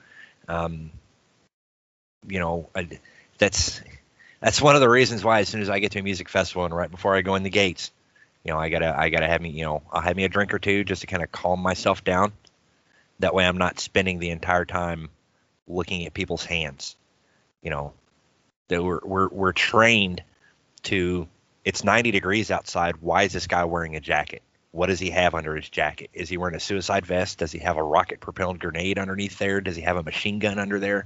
Speaker 2: That's one of the reasons why as soon as I get to a music festival and right before I go in the gates, I gotta have me, I'll have me a drink or two just to kind of calm myself down. That way I'm not spending the entire time looking at people's hands. That we're trained to, it's 90 degrees outside. Why is this guy wearing a jacket? What does he have under his jacket? Is he wearing a suicide vest? Does he have a rocket propelled grenade underneath there? Does he have a machine gun under there?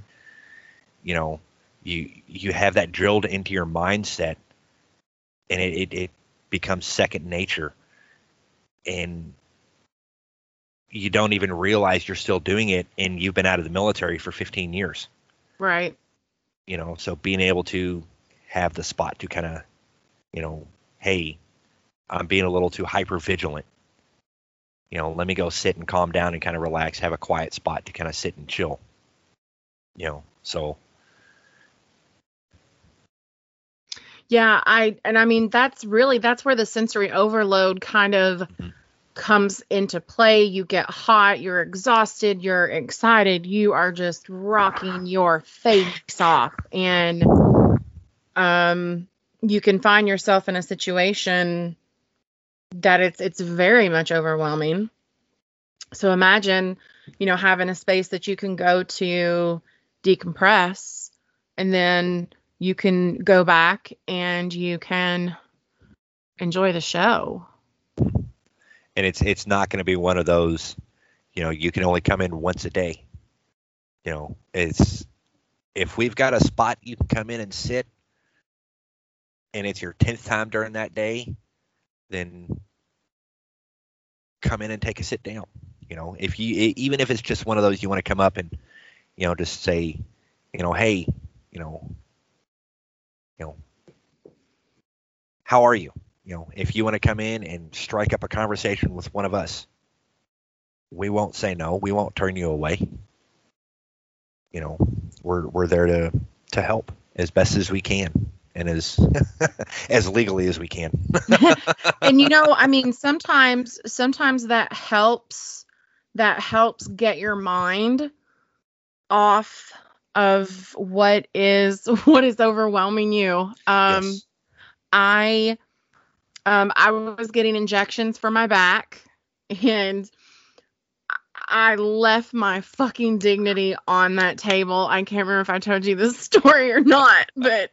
Speaker 2: You have that drilled into your mindset, and it becomes second nature, and you don't even realize you're still doing it, and you've been out of the military for 15 years.
Speaker 3: Right.
Speaker 2: So being able to have the spot to kind of, hey, I'm being a little too hyper vigilant. Let me go sit and calm down and kind of relax, have a quiet spot to kind of sit and chill. So.
Speaker 3: Yeah, I mean, that's where the sensory overload kind of comes into play. You get hot, you're exhausted, you're excited, you are just rocking your face off. And you can find yourself in a situation that it's very much overwhelming. So imagine, having a space that you can go to decompress, and then you can go back and you can enjoy the show.
Speaker 2: And it's not going to be one of those, you can only come in once a day. It's, if we've got a spot you can come in and sit, and it's your 10th time during that day, then come in and take a sit down. If you, even if it's just one of those, you want to come up and, just say, hey, how are you? If you want to come in and strike up a conversation with one of us, we won't say no. We won't turn you away. We're there to help as best as we can, and as as legally as we can.
Speaker 3: And I mean, sometimes that helps get your mind off of what is overwhelming you.
Speaker 2: Yes.
Speaker 3: I was getting injections for my back, and I left my fucking dignity on that table. I can't remember if I told you this story or not, but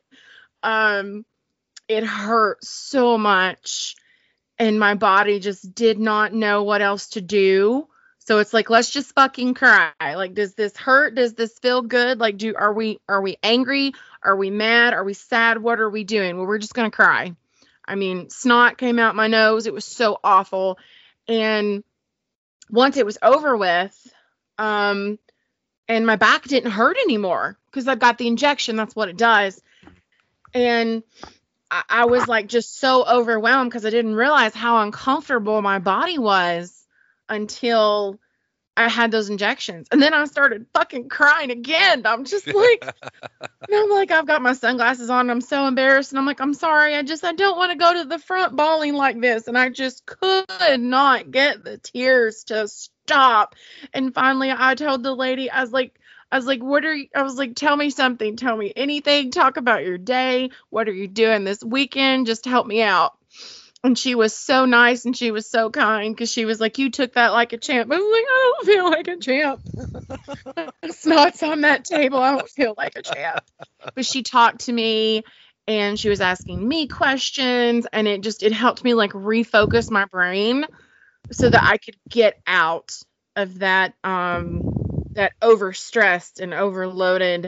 Speaker 3: it hurt so much, and my body just did not know what else to do. So it's like, let's just fucking cry. Like, does this hurt? Does this feel good? Like, are we angry? Are we mad? Are we sad? What are we doing? Well, we're just going to cry. I mean, snot came out my nose. It was so awful. And once it was over with, and my back didn't hurt anymore because I've got the injection. That's what it does. And I was like just so overwhelmed because I didn't realize how uncomfortable my body was until I had those injections. And then I started fucking crying again. I'm just like, I've got my sunglasses on. And I'm so embarrassed. And I'm like, I'm sorry. I don't want to go to the front bawling like this. And I just could not get the tears to stop. And finally I told the lady, I was like, tell me something. Tell me anything. Talk about your day. What are you doing this weekend? Just help me out. And she was so nice and she was so kind, because she was like, you took that like a champ. I was like, I don't feel like a champ. Snot's on that table. I don't feel like a champ. But she talked to me and she was asking me questions, and it helped me like refocus my brain so that I could get out of that overstressed and overloaded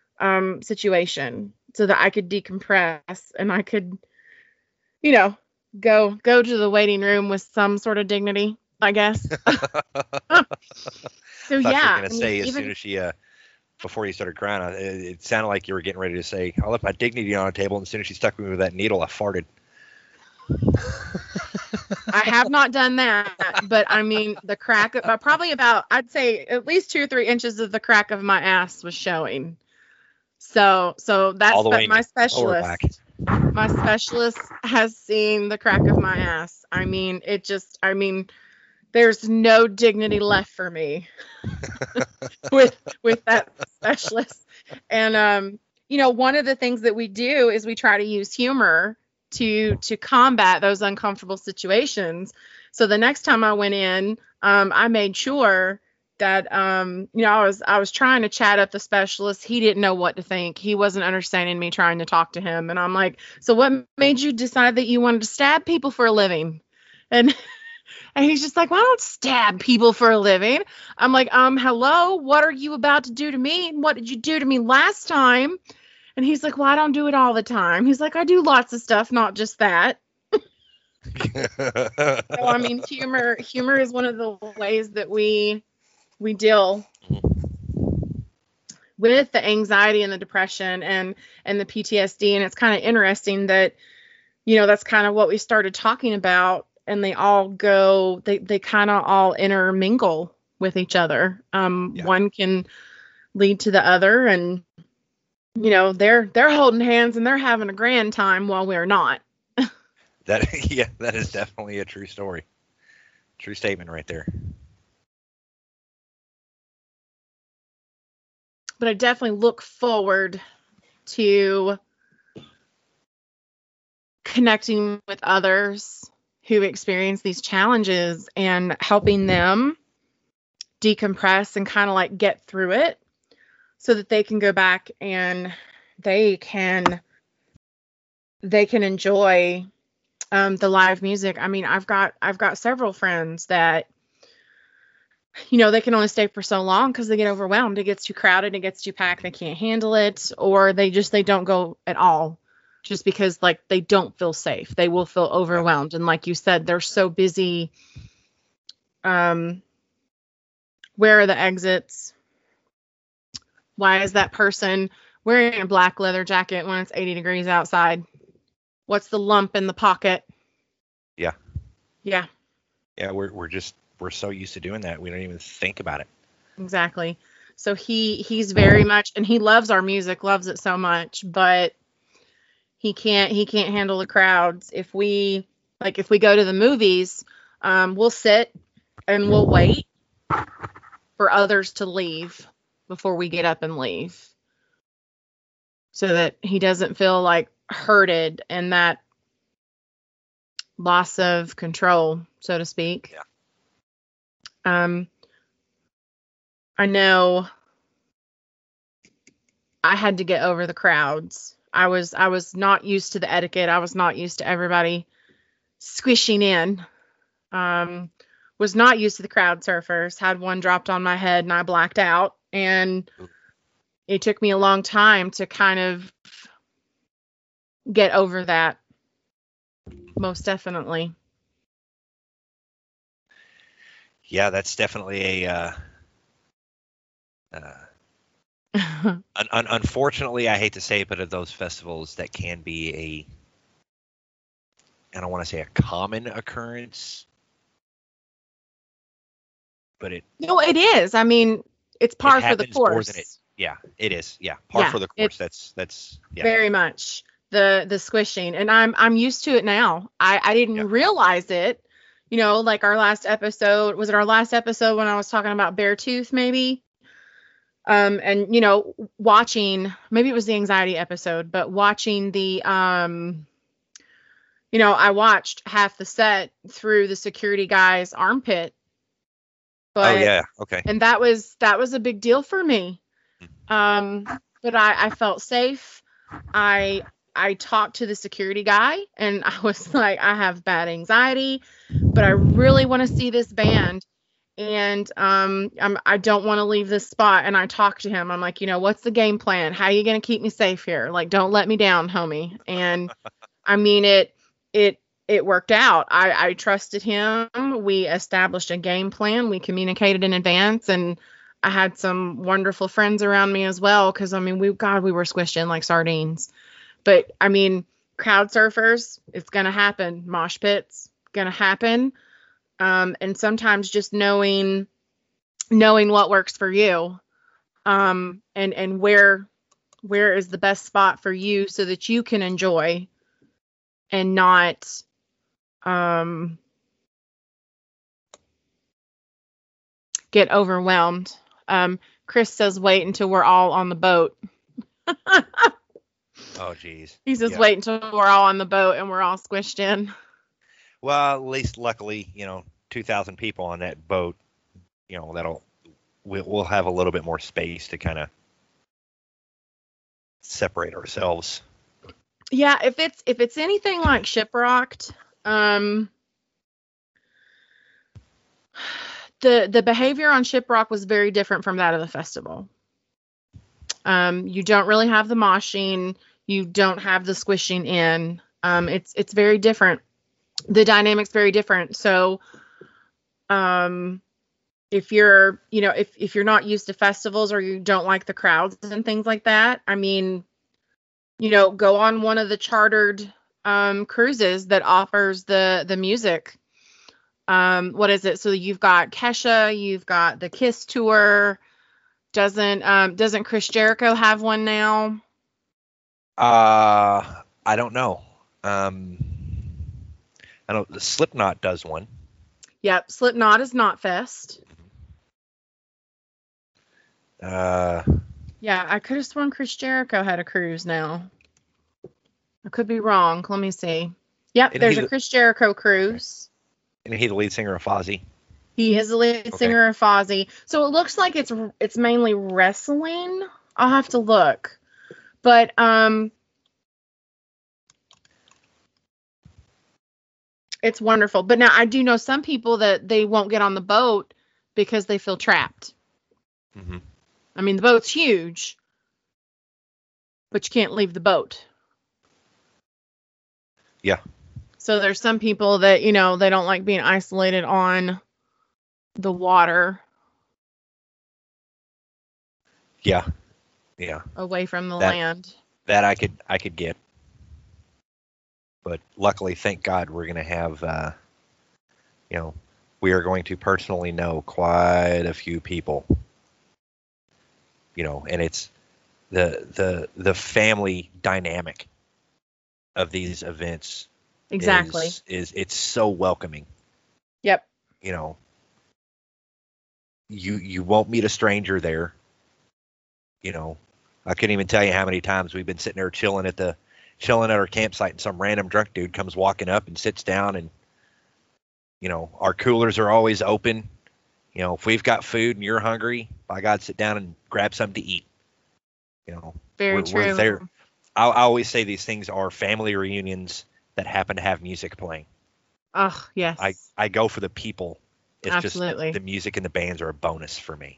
Speaker 3: situation, so that I could decompress and I could, go to the waiting room with some sort of dignity, I guess. So
Speaker 2: I thought you were
Speaker 3: yeah,
Speaker 2: going to say as soon as she, before you started crying, it sounded like you were getting ready to say, I left my dignity on the table, and as soon as she stuck me with that needle, I farted.
Speaker 3: I have not done that, but I mean, the crack, probably about, I'd say at least 2 or 3 inches of the crack of my ass was showing. So that's
Speaker 2: All the way
Speaker 3: my
Speaker 2: lower
Speaker 3: specialist.
Speaker 2: back.
Speaker 3: My specialist has seen the crack of my ass. I mean, there's no dignity left for me with that specialist. And one of the things that we do is we try to use humor to combat those uncomfortable situations. So the next time I went in, I made sure that I was trying to chat up the specialist. He didn't know what to think. He wasn't understanding me trying to talk to him. And I'm like, so what made you decide that you wanted to stab people for a living? And he's just like, well, I don't stab people for a living. I'm like, hello, what are you about to do to me? And what did you do to me last time? And he's like, well, I don't do it all the time. He's like, I do lots of stuff, not just that. So, I mean, humor is one of the ways that we deal with the anxiety and the depression and the PTSD. And it's kind of interesting that, that's kind of what we started talking about. And they all go, they kind of all intermingle with each other. One can lead to the other, and, they're holding hands and they're having a grand time while we're not.
Speaker 2: That is definitely a true story. True statement right there.
Speaker 3: But I definitely look forward to connecting with others who experience these challenges and helping them decompress and kind of like get through it so that they can go back and they can enjoy the live music. I mean, I've got several friends that, they can only stay for so long because they get overwhelmed. It gets too crowded. It gets too packed. They can't handle it, or they don't go at all just because like they don't feel safe. They will feel overwhelmed. And like you said, they're so busy. Where are the exits? Why is that person wearing a black leather jacket when it's 80 degrees outside? What's the lump in the pocket?
Speaker 2: Yeah.
Speaker 3: Yeah.
Speaker 2: Yeah, we're so used to doing that we don't even think about it.
Speaker 3: Exactly. So he's very much, and he loves our music, loves it so much, but he can't handle the crowds. If we go to the movies, we'll sit and we'll wait for others to leave before we get up and leave, so that he doesn't feel like hurted and that loss of control, so to speak.
Speaker 2: Yeah.
Speaker 3: I know I had to get over the crowds. I was not used to the etiquette. I was not used to everybody squishing in. Was not used to the crowd surfers. Had one dropped on my head and I blacked out. And it took me a long time to kind of get over that. Most definitely.
Speaker 2: Yeah, that's definitely a unfortunately, I hate to say it, but of those festivals that can be I don't want to say a common occurrence, but it
Speaker 3: is. I mean, it's par for the course.
Speaker 2: More than it is. Yeah, par for the course. That's
Speaker 3: very much the squishing, and I'm used to it now. I didn't realize it. Like our last episode, was it our last episode when I was talking about Beartooth maybe? And watching, maybe it was the anxiety episode, but watching the, I watched half the set through the security guy's armpit. But,
Speaker 2: oh yeah. Okay.
Speaker 3: And that was a big deal for me. But I felt safe. I talked to the security guy and I was like, I have bad anxiety, but I really want to see this band. And I don't want to leave this spot. And I talked to him. I'm like, what's the game plan? How are you going to keep me safe here? Like, don't let me down, homie. And I mean, it it worked out. I trusted him. We established a game plan. We communicated in advance, and I had some wonderful friends around me as well. Because I mean, we were squished in like sardines. But I mean, crowd surfers, it's gonna happen. Mosh pits, gonna happen. And sometimes just knowing what works for you, and where is the best spot for you so that you can enjoy and not get overwhelmed. Chris says wait until we're all on the boat.
Speaker 2: Oh, geez.
Speaker 3: He says wait until we're all on the boat and we're all squished in.
Speaker 2: Well, at least luckily, 2,000 people on that boat, we'll have a little bit more space to kind of separate ourselves.
Speaker 3: Yeah, if it's anything like Shiprocked, the behavior on Shiprock was very different from that of the festival. You don't really have the moshing, you don't have the squishing in. It's very different. The dynamic's very different. So, if you're, if you're not used to festivals or you don't like the crowds and things like that, I mean, go on one of the chartered cruises that offers the music. What is it? So you've got Kesha, you've got the Kiss tour. Doesn't Chris Jericho have one now?
Speaker 2: I don't know. I know the Slipknot does one.
Speaker 3: Yep, Slipknot is Knotfest. Yeah, I could have sworn Chris Jericho had a cruise now. I could be wrong. Let me see. Yep, there's a Chris Jericho cruise.
Speaker 2: And he's the lead singer of Fozzy.
Speaker 3: He is the lead singer of Fozzy. So it looks like it's mainly wrestling. I'll have to look. But it's wonderful. But now I do know some people that they won't get on the boat because they feel trapped.
Speaker 2: Mm-hmm.
Speaker 3: I mean, the boat's huge, but you can't leave the boat.
Speaker 2: Yeah.
Speaker 3: So there's some people that, they don't like being isolated on the water.
Speaker 2: Yeah. Yeah.
Speaker 3: Away from the land.
Speaker 2: That I could get. But luckily, thank God, we're going to have, we are going to personally know quite a few people. And it's the family dynamic of these events.
Speaker 3: Exactly.
Speaker 2: Is it's so welcoming.
Speaker 3: Yep.
Speaker 2: You won't meet a stranger there. I couldn't even tell you how many times we've been sitting there chilling at our campsite and some random drunk dude comes walking up and sits down, and our coolers are always open. If we've got food and you're hungry, by God, sit down and grab something to eat.
Speaker 3: Very true.
Speaker 2: We're there. I always say these things are family reunions that happen to have music playing.
Speaker 3: Oh, yes.
Speaker 2: I go for the people. It's
Speaker 3: Absolutely.
Speaker 2: just the music and the bands are a bonus for me.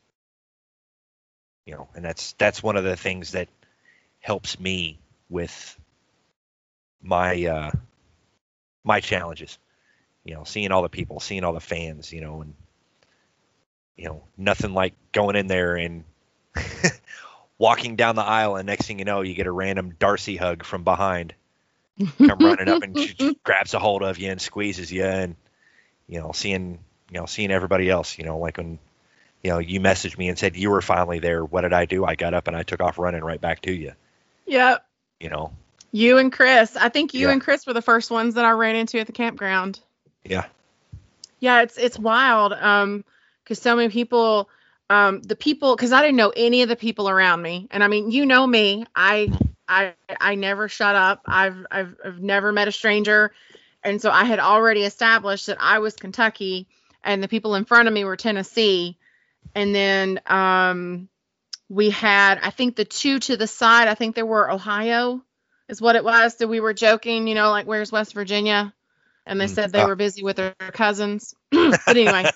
Speaker 2: And that's one of the things that helps me with my my challenges. Seeing all the people, seeing all the fans, and nothing like going in there and walking down the aisle, and next thing you know, you get a random Darcy hug from behind. Come running up and grabs a hold of you and squeezes you, and seeing everybody else, like when you messaged me and said you were finally there. What did I do? I got up and I took off running right back to you.
Speaker 3: Yep. You and Chris. I think you
Speaker 2: Yeah.
Speaker 3: and Chris were the first ones that I ran into at the campground.
Speaker 2: Yeah.
Speaker 3: Yeah, it's wild. Because so many people, because I didn't know any of the people around me, and I mean, me, I never shut up. I've never met a stranger, and so I had already established that I was Kentucky, and the people in front of me were Tennessee, and then we had, I think the two to the side, I think they were Ohio, is what it was. So we were joking, like, where's West Virginia? And they said they were busy with their cousins. But anyway,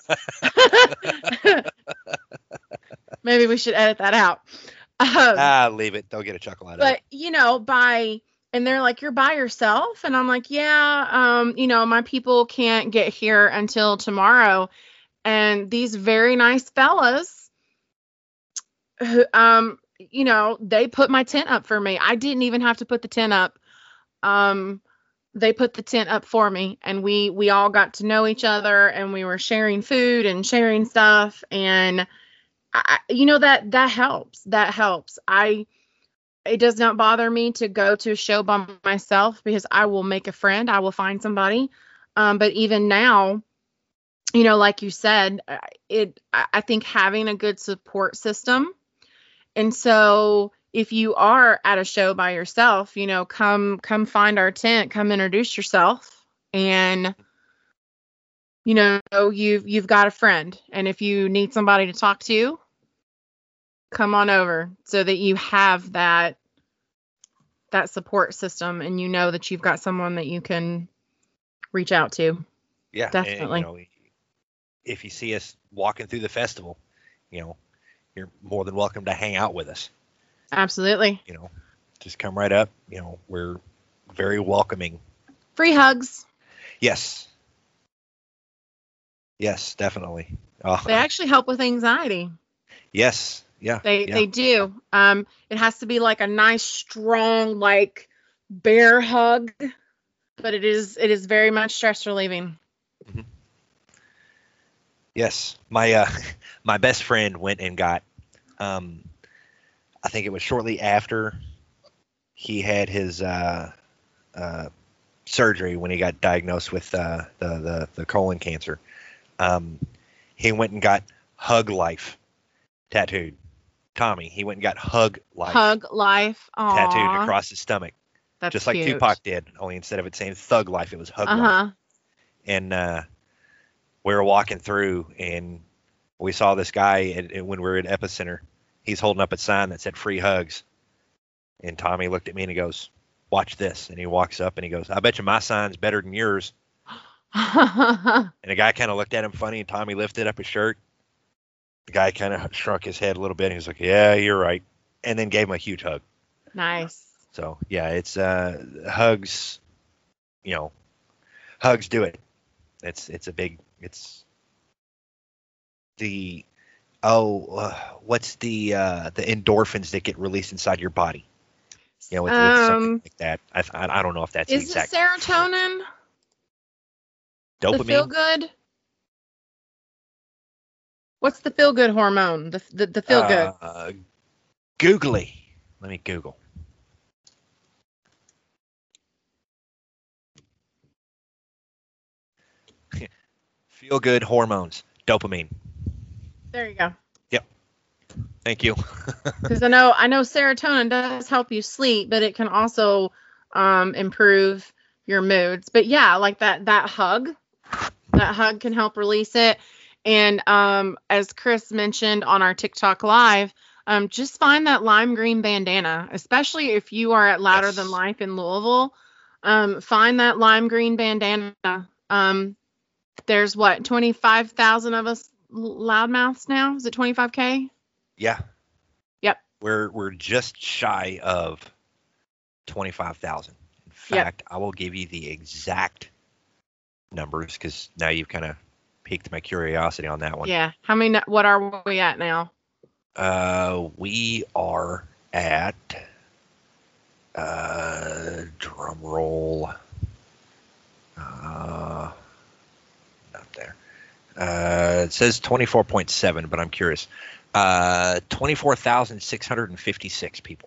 Speaker 3: maybe we should edit that out.
Speaker 2: Leave it. They'll get a chuckle out of
Speaker 3: But,
Speaker 2: it.
Speaker 3: And they're like, "You're by yourself?" And I'm like, "Yeah, my people can't get here until tomorrow." And these very nice fellas who, they put my tent up for me. I didn't even have to put the tent up. They put the tent up for me, and we all got to know each other, and we were sharing food and sharing stuff. And that helps. That helps. It does not bother me to go to a show by myself because I will make a friend. I will find somebody. But even now, like you said, I think having a good support system. And so if you are at a show by yourself, come find our tent, come introduce yourself, and you've got a friend. And if you need somebody to talk to, come on over so that you have that support system, and that you've got someone that you can reach out to.
Speaker 2: Yeah,
Speaker 3: definitely.
Speaker 2: And, if you see us walking through the festival, you're more than welcome to hang out with us.
Speaker 3: Absolutely.
Speaker 2: Just come right up. We're very welcoming.
Speaker 3: Free hugs.
Speaker 2: Yes. Yes, definitely.
Speaker 3: They actually help with anxiety.
Speaker 2: Yes. Yeah.
Speaker 3: They do. It has to be like a nice, strong, like bear hug, but it is very much stress relieving.
Speaker 2: Mm-hmm. Yes, my my best friend went and got. I think it was shortly after he had his surgery when he got diagnosed with the colon cancer. He went and got Hug Life tattooed. Tommy, he went and got Hug Life.
Speaker 3: Hug Life. Aww.
Speaker 2: Tattooed across his stomach.
Speaker 3: That's
Speaker 2: just like
Speaker 3: cute.
Speaker 2: Tupac did, only instead of it saying Thug Life, it was Hug Life. And we were walking through, and we saw this guy when we were at Epicenter. He's holding up a sign that said free hugs. And Tommy looked at me and he goes, "Watch this." And he walks up and he goes, "I bet you my sign's better than yours." And the guy kind of looked at him funny, and Tommy lifted up his shirt. The guy kind of shrunk his head a little bit. And he was like, "Yeah, you're right." And then gave him a huge hug.
Speaker 3: Nice.
Speaker 2: So, yeah, it's hugs, hugs do it. It's a big, it's the, what's the endorphins that get released inside your body? With something like that. I don't know if that's the exact.
Speaker 3: Is it serotonin?
Speaker 2: Dopamine?
Speaker 3: The feel good? What's the feel good hormone? The feel good.
Speaker 2: Googly. Let me Google. Feel good hormones. Dopamine.
Speaker 3: There you go.
Speaker 2: Yep. Thank you.
Speaker 3: Because I know serotonin does help you sleep, but it can also improve your moods. But yeah, like that hug can help release it. And as Chris mentioned on our TikTok live, just find that lime green bandana, especially if you are at Louder Than Life in Louisville. Find that lime green bandana. There's 25,000 of us loudmouths now? Is it 25K?
Speaker 2: Yeah.
Speaker 3: Yep.
Speaker 2: We're just shy of 25,000. In fact, I will give you the exact numbers because now you've kind of piqued my curiosity on that one.
Speaker 3: Yeah. What are we at now?
Speaker 2: We are at drum roll. Not there. It says 24.7, but I'm curious. 24,656 people.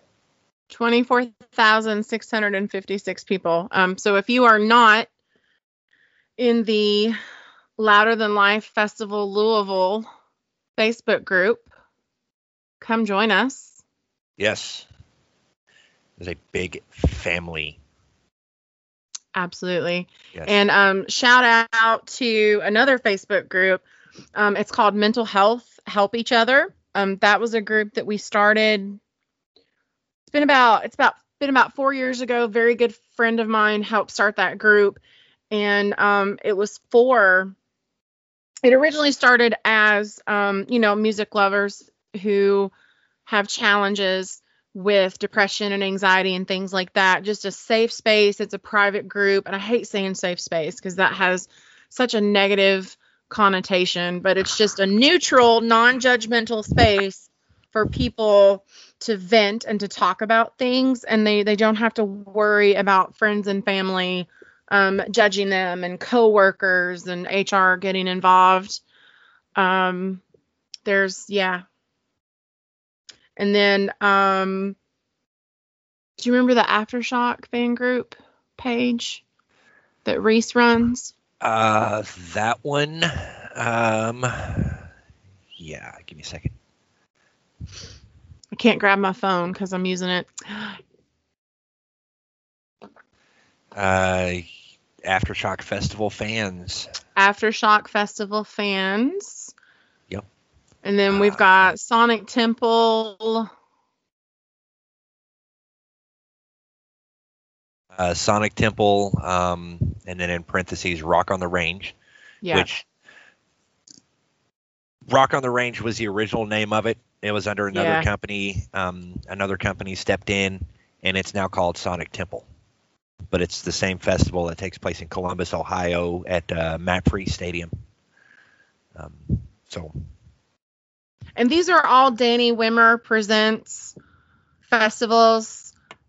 Speaker 3: 24,656 people. So if you are not in the Louder Than Life Festival Louisville Facebook group, come join us.
Speaker 2: Yes. There's a big family.
Speaker 3: Absolutely.
Speaker 2: Yes.
Speaker 3: And shout out to another Facebook group. It's called Mental Health Help Each Other. That was a group that we started. It's been about 4 years ago. Very good friend of mine helped start that group. And it originally started as music lovers who have challenges with depression and anxiety and things like that. Just a safe space. It's a private group. And I hate saying safe space because that has such a negative connotation, but it's just a neutral, non-judgmental space for people to vent and to talk about things. And they don't have to worry about friends and family judging them and coworkers and HR getting involved. And then, do you remember the Aftershock fan group page that Reese runs?
Speaker 2: That one. Yeah, give me a second.
Speaker 3: I can't grab my phone because I'm using it.
Speaker 2: Aftershock Festival fans.
Speaker 3: Aftershock Festival fans.
Speaker 2: Yep.
Speaker 3: And then we've got Sonic Temple.
Speaker 2: Sonic Temple, and then in parentheses, Rock on the Range.
Speaker 3: Yeah.
Speaker 2: Which Rock on the Range was the original name of it. It was under another company. Another company stepped in, and it's now called Sonic Temple. But it's the same festival that takes place in Columbus, Ohio, at MAPFRE Stadium.
Speaker 3: And these are all Danny Wimmer presents festivals.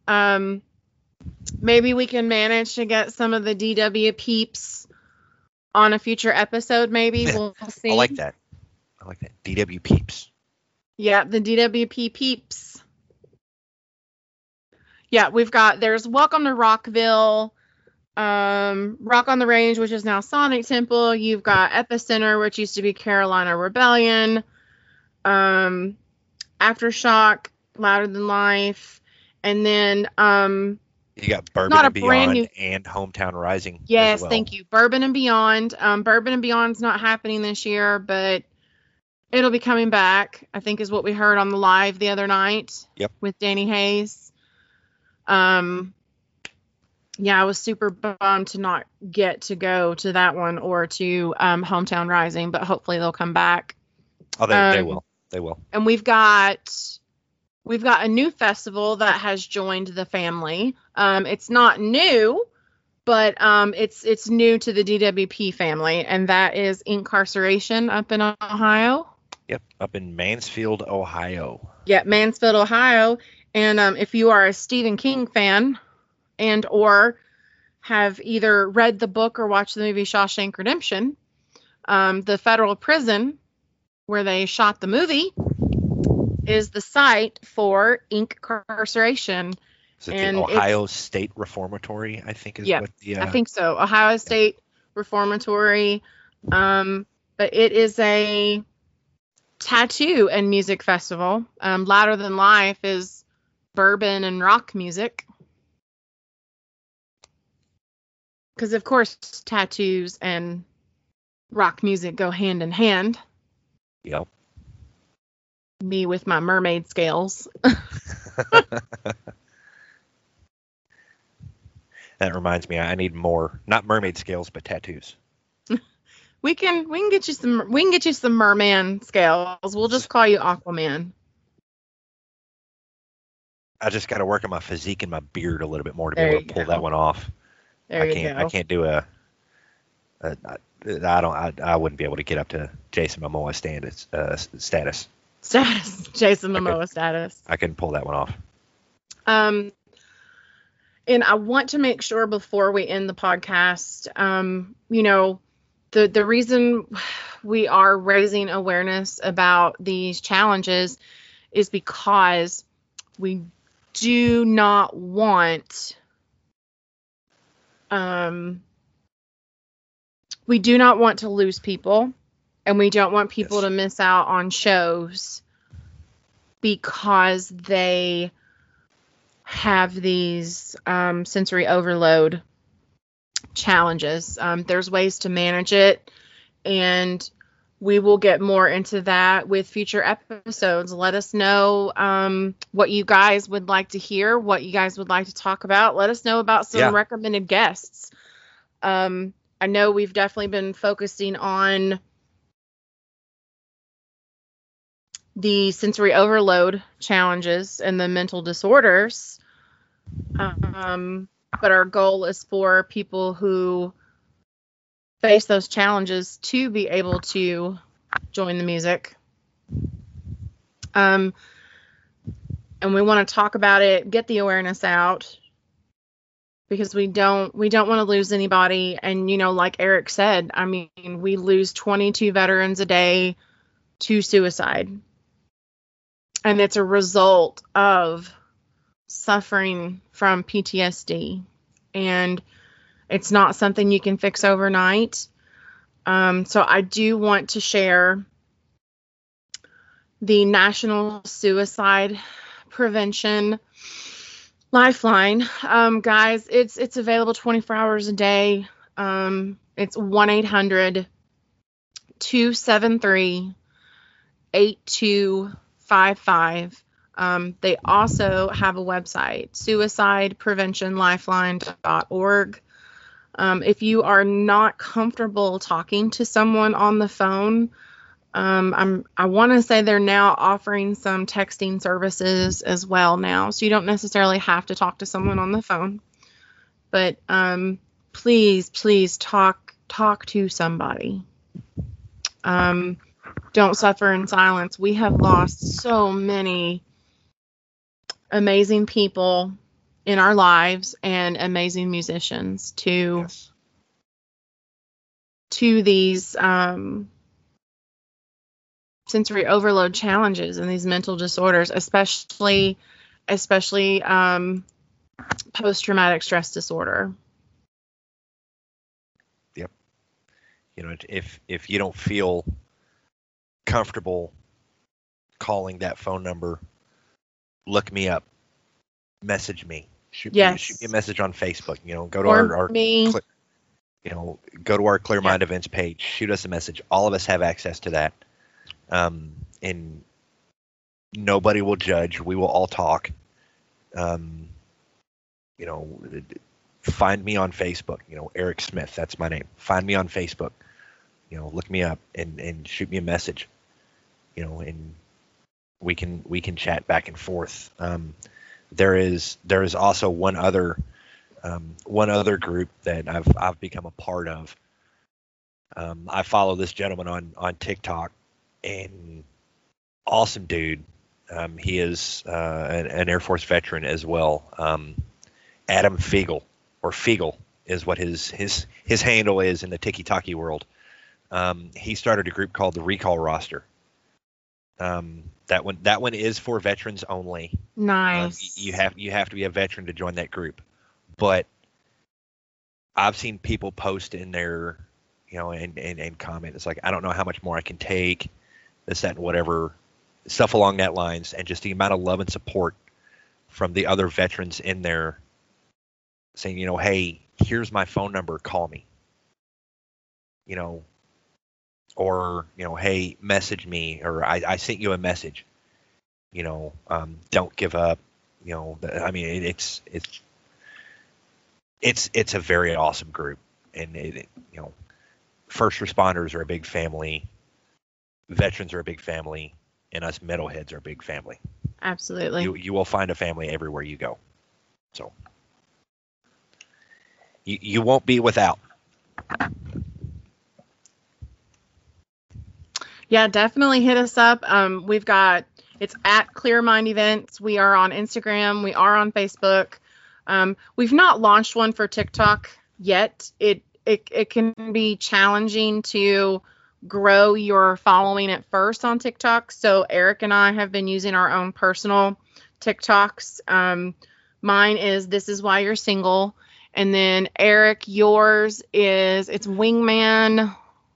Speaker 3: Maybe we can manage to get some of the DW peeps on a future episode. Maybe we'll see.
Speaker 2: I like that. DW peeps.
Speaker 3: Yeah, the DWP peeps. Yeah, there's Welcome to Rockville, Rock on the Range, which is now Sonic Temple. You've got Epicenter, which used to be Carolina Rebellion. Aftershock, Louder Than Life. And then
Speaker 2: you got Bourbon and Beyond and Hometown Rising.
Speaker 3: Yes, thank you. Bourbon and Beyond. Bourbon and Beyond's not happening this year, but it'll be coming back, I think is what we heard on the live the other night.
Speaker 2: Yep.
Speaker 3: With Danny Hayes. Yeah, I was super bummed to not get to go to that one or to Hometown Rising, but hopefully they'll come back.
Speaker 2: Oh, they will. They will.
Speaker 3: And we've got a new festival that has joined the family. It's not new, but it's new to the DWP family, and that is Incarceration up in Ohio.
Speaker 2: Yep, up in Mansfield, Ohio.
Speaker 3: Yeah, Mansfield, Ohio. And if you are a Stephen King fan and or have either read the book or watched the movie Shawshank Redemption, the federal prison where they shot the movie is the site for Incarceration.
Speaker 2: Is it the Ohio State Reformatory, I think is what the...
Speaker 3: I think so. Ohio State Reformatory. But it is a tattoo and music festival. Louder Than Life is bourbon and rock music. Because, of course, tattoos and rock music go hand in hand.
Speaker 2: Yep.
Speaker 3: Me with my mermaid scales.
Speaker 2: That reminds me, I need more, not mermaid scales, but tattoos.
Speaker 3: We can get you some merman scales. We'll just call you Aquaman.
Speaker 2: I just got to work on my physique and my beard a little bit more to be able to pull that one off. I can't do I wouldn't be able to get up to Jason Momoa status.
Speaker 3: Jason Momoa status.
Speaker 2: I couldn't pull that one off.
Speaker 3: And I want to make sure before we end the podcast, the reason we are raising awareness about these challenges is because we do not want to lose people, and we don't want people to miss out on shows because they have these sensory overload challenges. There's ways to manage it, and we will get more into that with future episodes. Let us know what you guys would like to hear, what you guys would like to talk about. Let us know about some recommended guests. I know we've definitely been focusing on the sensory overload challenges and the mental disorders. But our goal is for people who face those challenges to be able to join the music. And we want to talk about it, get the awareness out, because we don't want to lose anybody. And, like Eric said, I mean, we lose 22 veterans a day to suicide. And it's a result of suffering from PTSD. And it's not something you can fix overnight. So I do want to share the National Suicide Prevention Lifeline. Guys, it's available 24 hours a day. It's 1-800-273-8255. They also have a website, suicidepreventionlifeline.org. If you are not comfortable talking to someone on the phone, I want to say they're now offering some texting services as well now, so you don't necessarily have to talk to someone on the phone. But please talk to somebody. Don't suffer in silence. We have lost so many amazing people in our lives and amazing musicians to these sensory overload challenges and these mental disorders, especially post-traumatic stress disorder.
Speaker 2: Yep. If you don't feel comfortable calling that phone number, look me up, message me, shoot me a message on Facebook. Go to go to our Clear Mind Events page, shoot us a message. All of us have access to that. And nobody will judge. We will all talk. Find me on Facebook. Eric Smith, that's my name. Find me on Facebook. Look me up and shoot me a message. And we can chat back and forth. There is also one other group that I've become a part of. I follow this gentleman on TikTok, and awesome dude. He is an Air Force veteran as well. Adam Fiegel, or Fiegel is what his handle is in the tiki-taki world. He started a group called the Recall Roster. That one is for veterans only.
Speaker 3: Nice.
Speaker 2: You have to be a veteran to join that group. But I've seen people post in there, and comment. It's like, I don't know how much more I can take, this, that, and whatever, stuff along that lines. And just the amount of love and support from the other veterans in there saying, hey, here's my phone number, call me. Or, hey, message me, or I sent you a message. Don't give up. It's a very awesome group, and first responders are a big family, veterans are a big family, and us metalheads are a big family.
Speaker 3: Absolutely.
Speaker 2: You will find a family everywhere you go. So you won't be without.
Speaker 3: Yeah, definitely hit us up. It's at Clear Mind Events. We are on Instagram. We are on Facebook. We've not launched one for TikTok yet. It can be challenging to grow your following at first on TikTok. So Eric and I have been using our own personal TikToks. Mine is This Is Why You're Single. And then Eric, yours it's Wingman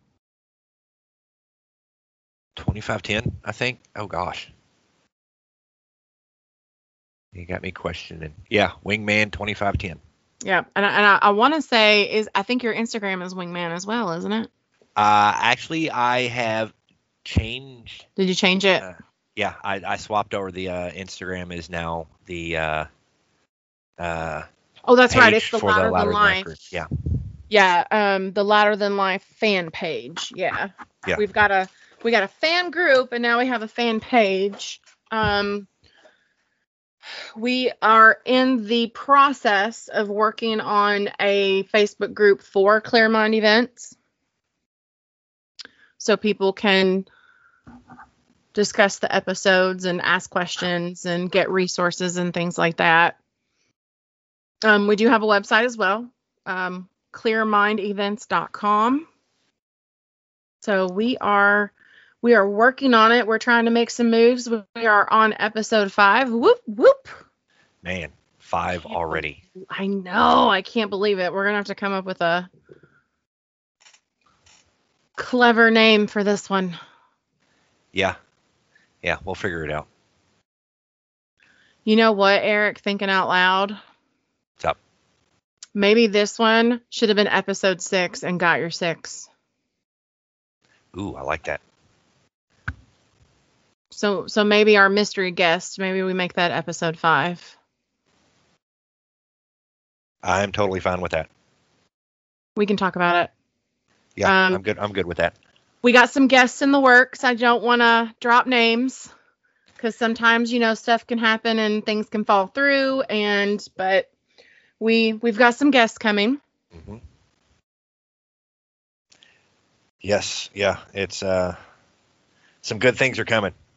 Speaker 2: 2510, I think. Oh gosh. You got me questioning. Yeah, Wingman 2510.
Speaker 3: Yeah, and I want to say I think your Instagram is Wingman as well, isn't it?
Speaker 2: Actually, I have changed.
Speaker 3: Did you change it?
Speaker 2: Yeah, I swapped over. The Instagram is now the
Speaker 3: oh, that's right. It's the Louder Than Life.
Speaker 2: Group. Yeah.
Speaker 3: Yeah, the Louder Than Life fan page. Yeah.
Speaker 2: Yeah.
Speaker 3: We've got we got a fan group, and now we have a fan page. We are in the process of working on a Facebook group for Clear Mind events, so people can discuss the episodes and ask questions and get resources and things like that. We do have a website as well, clearmindevents.com. So we are working on it. We're trying to make some moves. We are on episode 5. Whoop, whoop.
Speaker 2: Man, 5 already.
Speaker 3: I know. I can't believe it. We're going to have to come up with a clever name for this one.
Speaker 2: Yeah. Yeah, we'll figure it out.
Speaker 3: You know what, Eric? Thinking out loud.
Speaker 2: What's up?
Speaker 3: Maybe this one should have been episode 6 and got your 6.
Speaker 2: Ooh, I like that.
Speaker 3: So maybe our mystery guest, maybe we make that episode 5.
Speaker 2: I'm totally fine with that.
Speaker 3: We can talk about it.
Speaker 2: Yeah, I'm good with that.
Speaker 3: We got some guests in the works. I don't want to drop names because sometimes, stuff can happen and things can fall through. But we've got some guests coming.
Speaker 2: Mm-hmm. Yes, yeah, it's some good things are coming.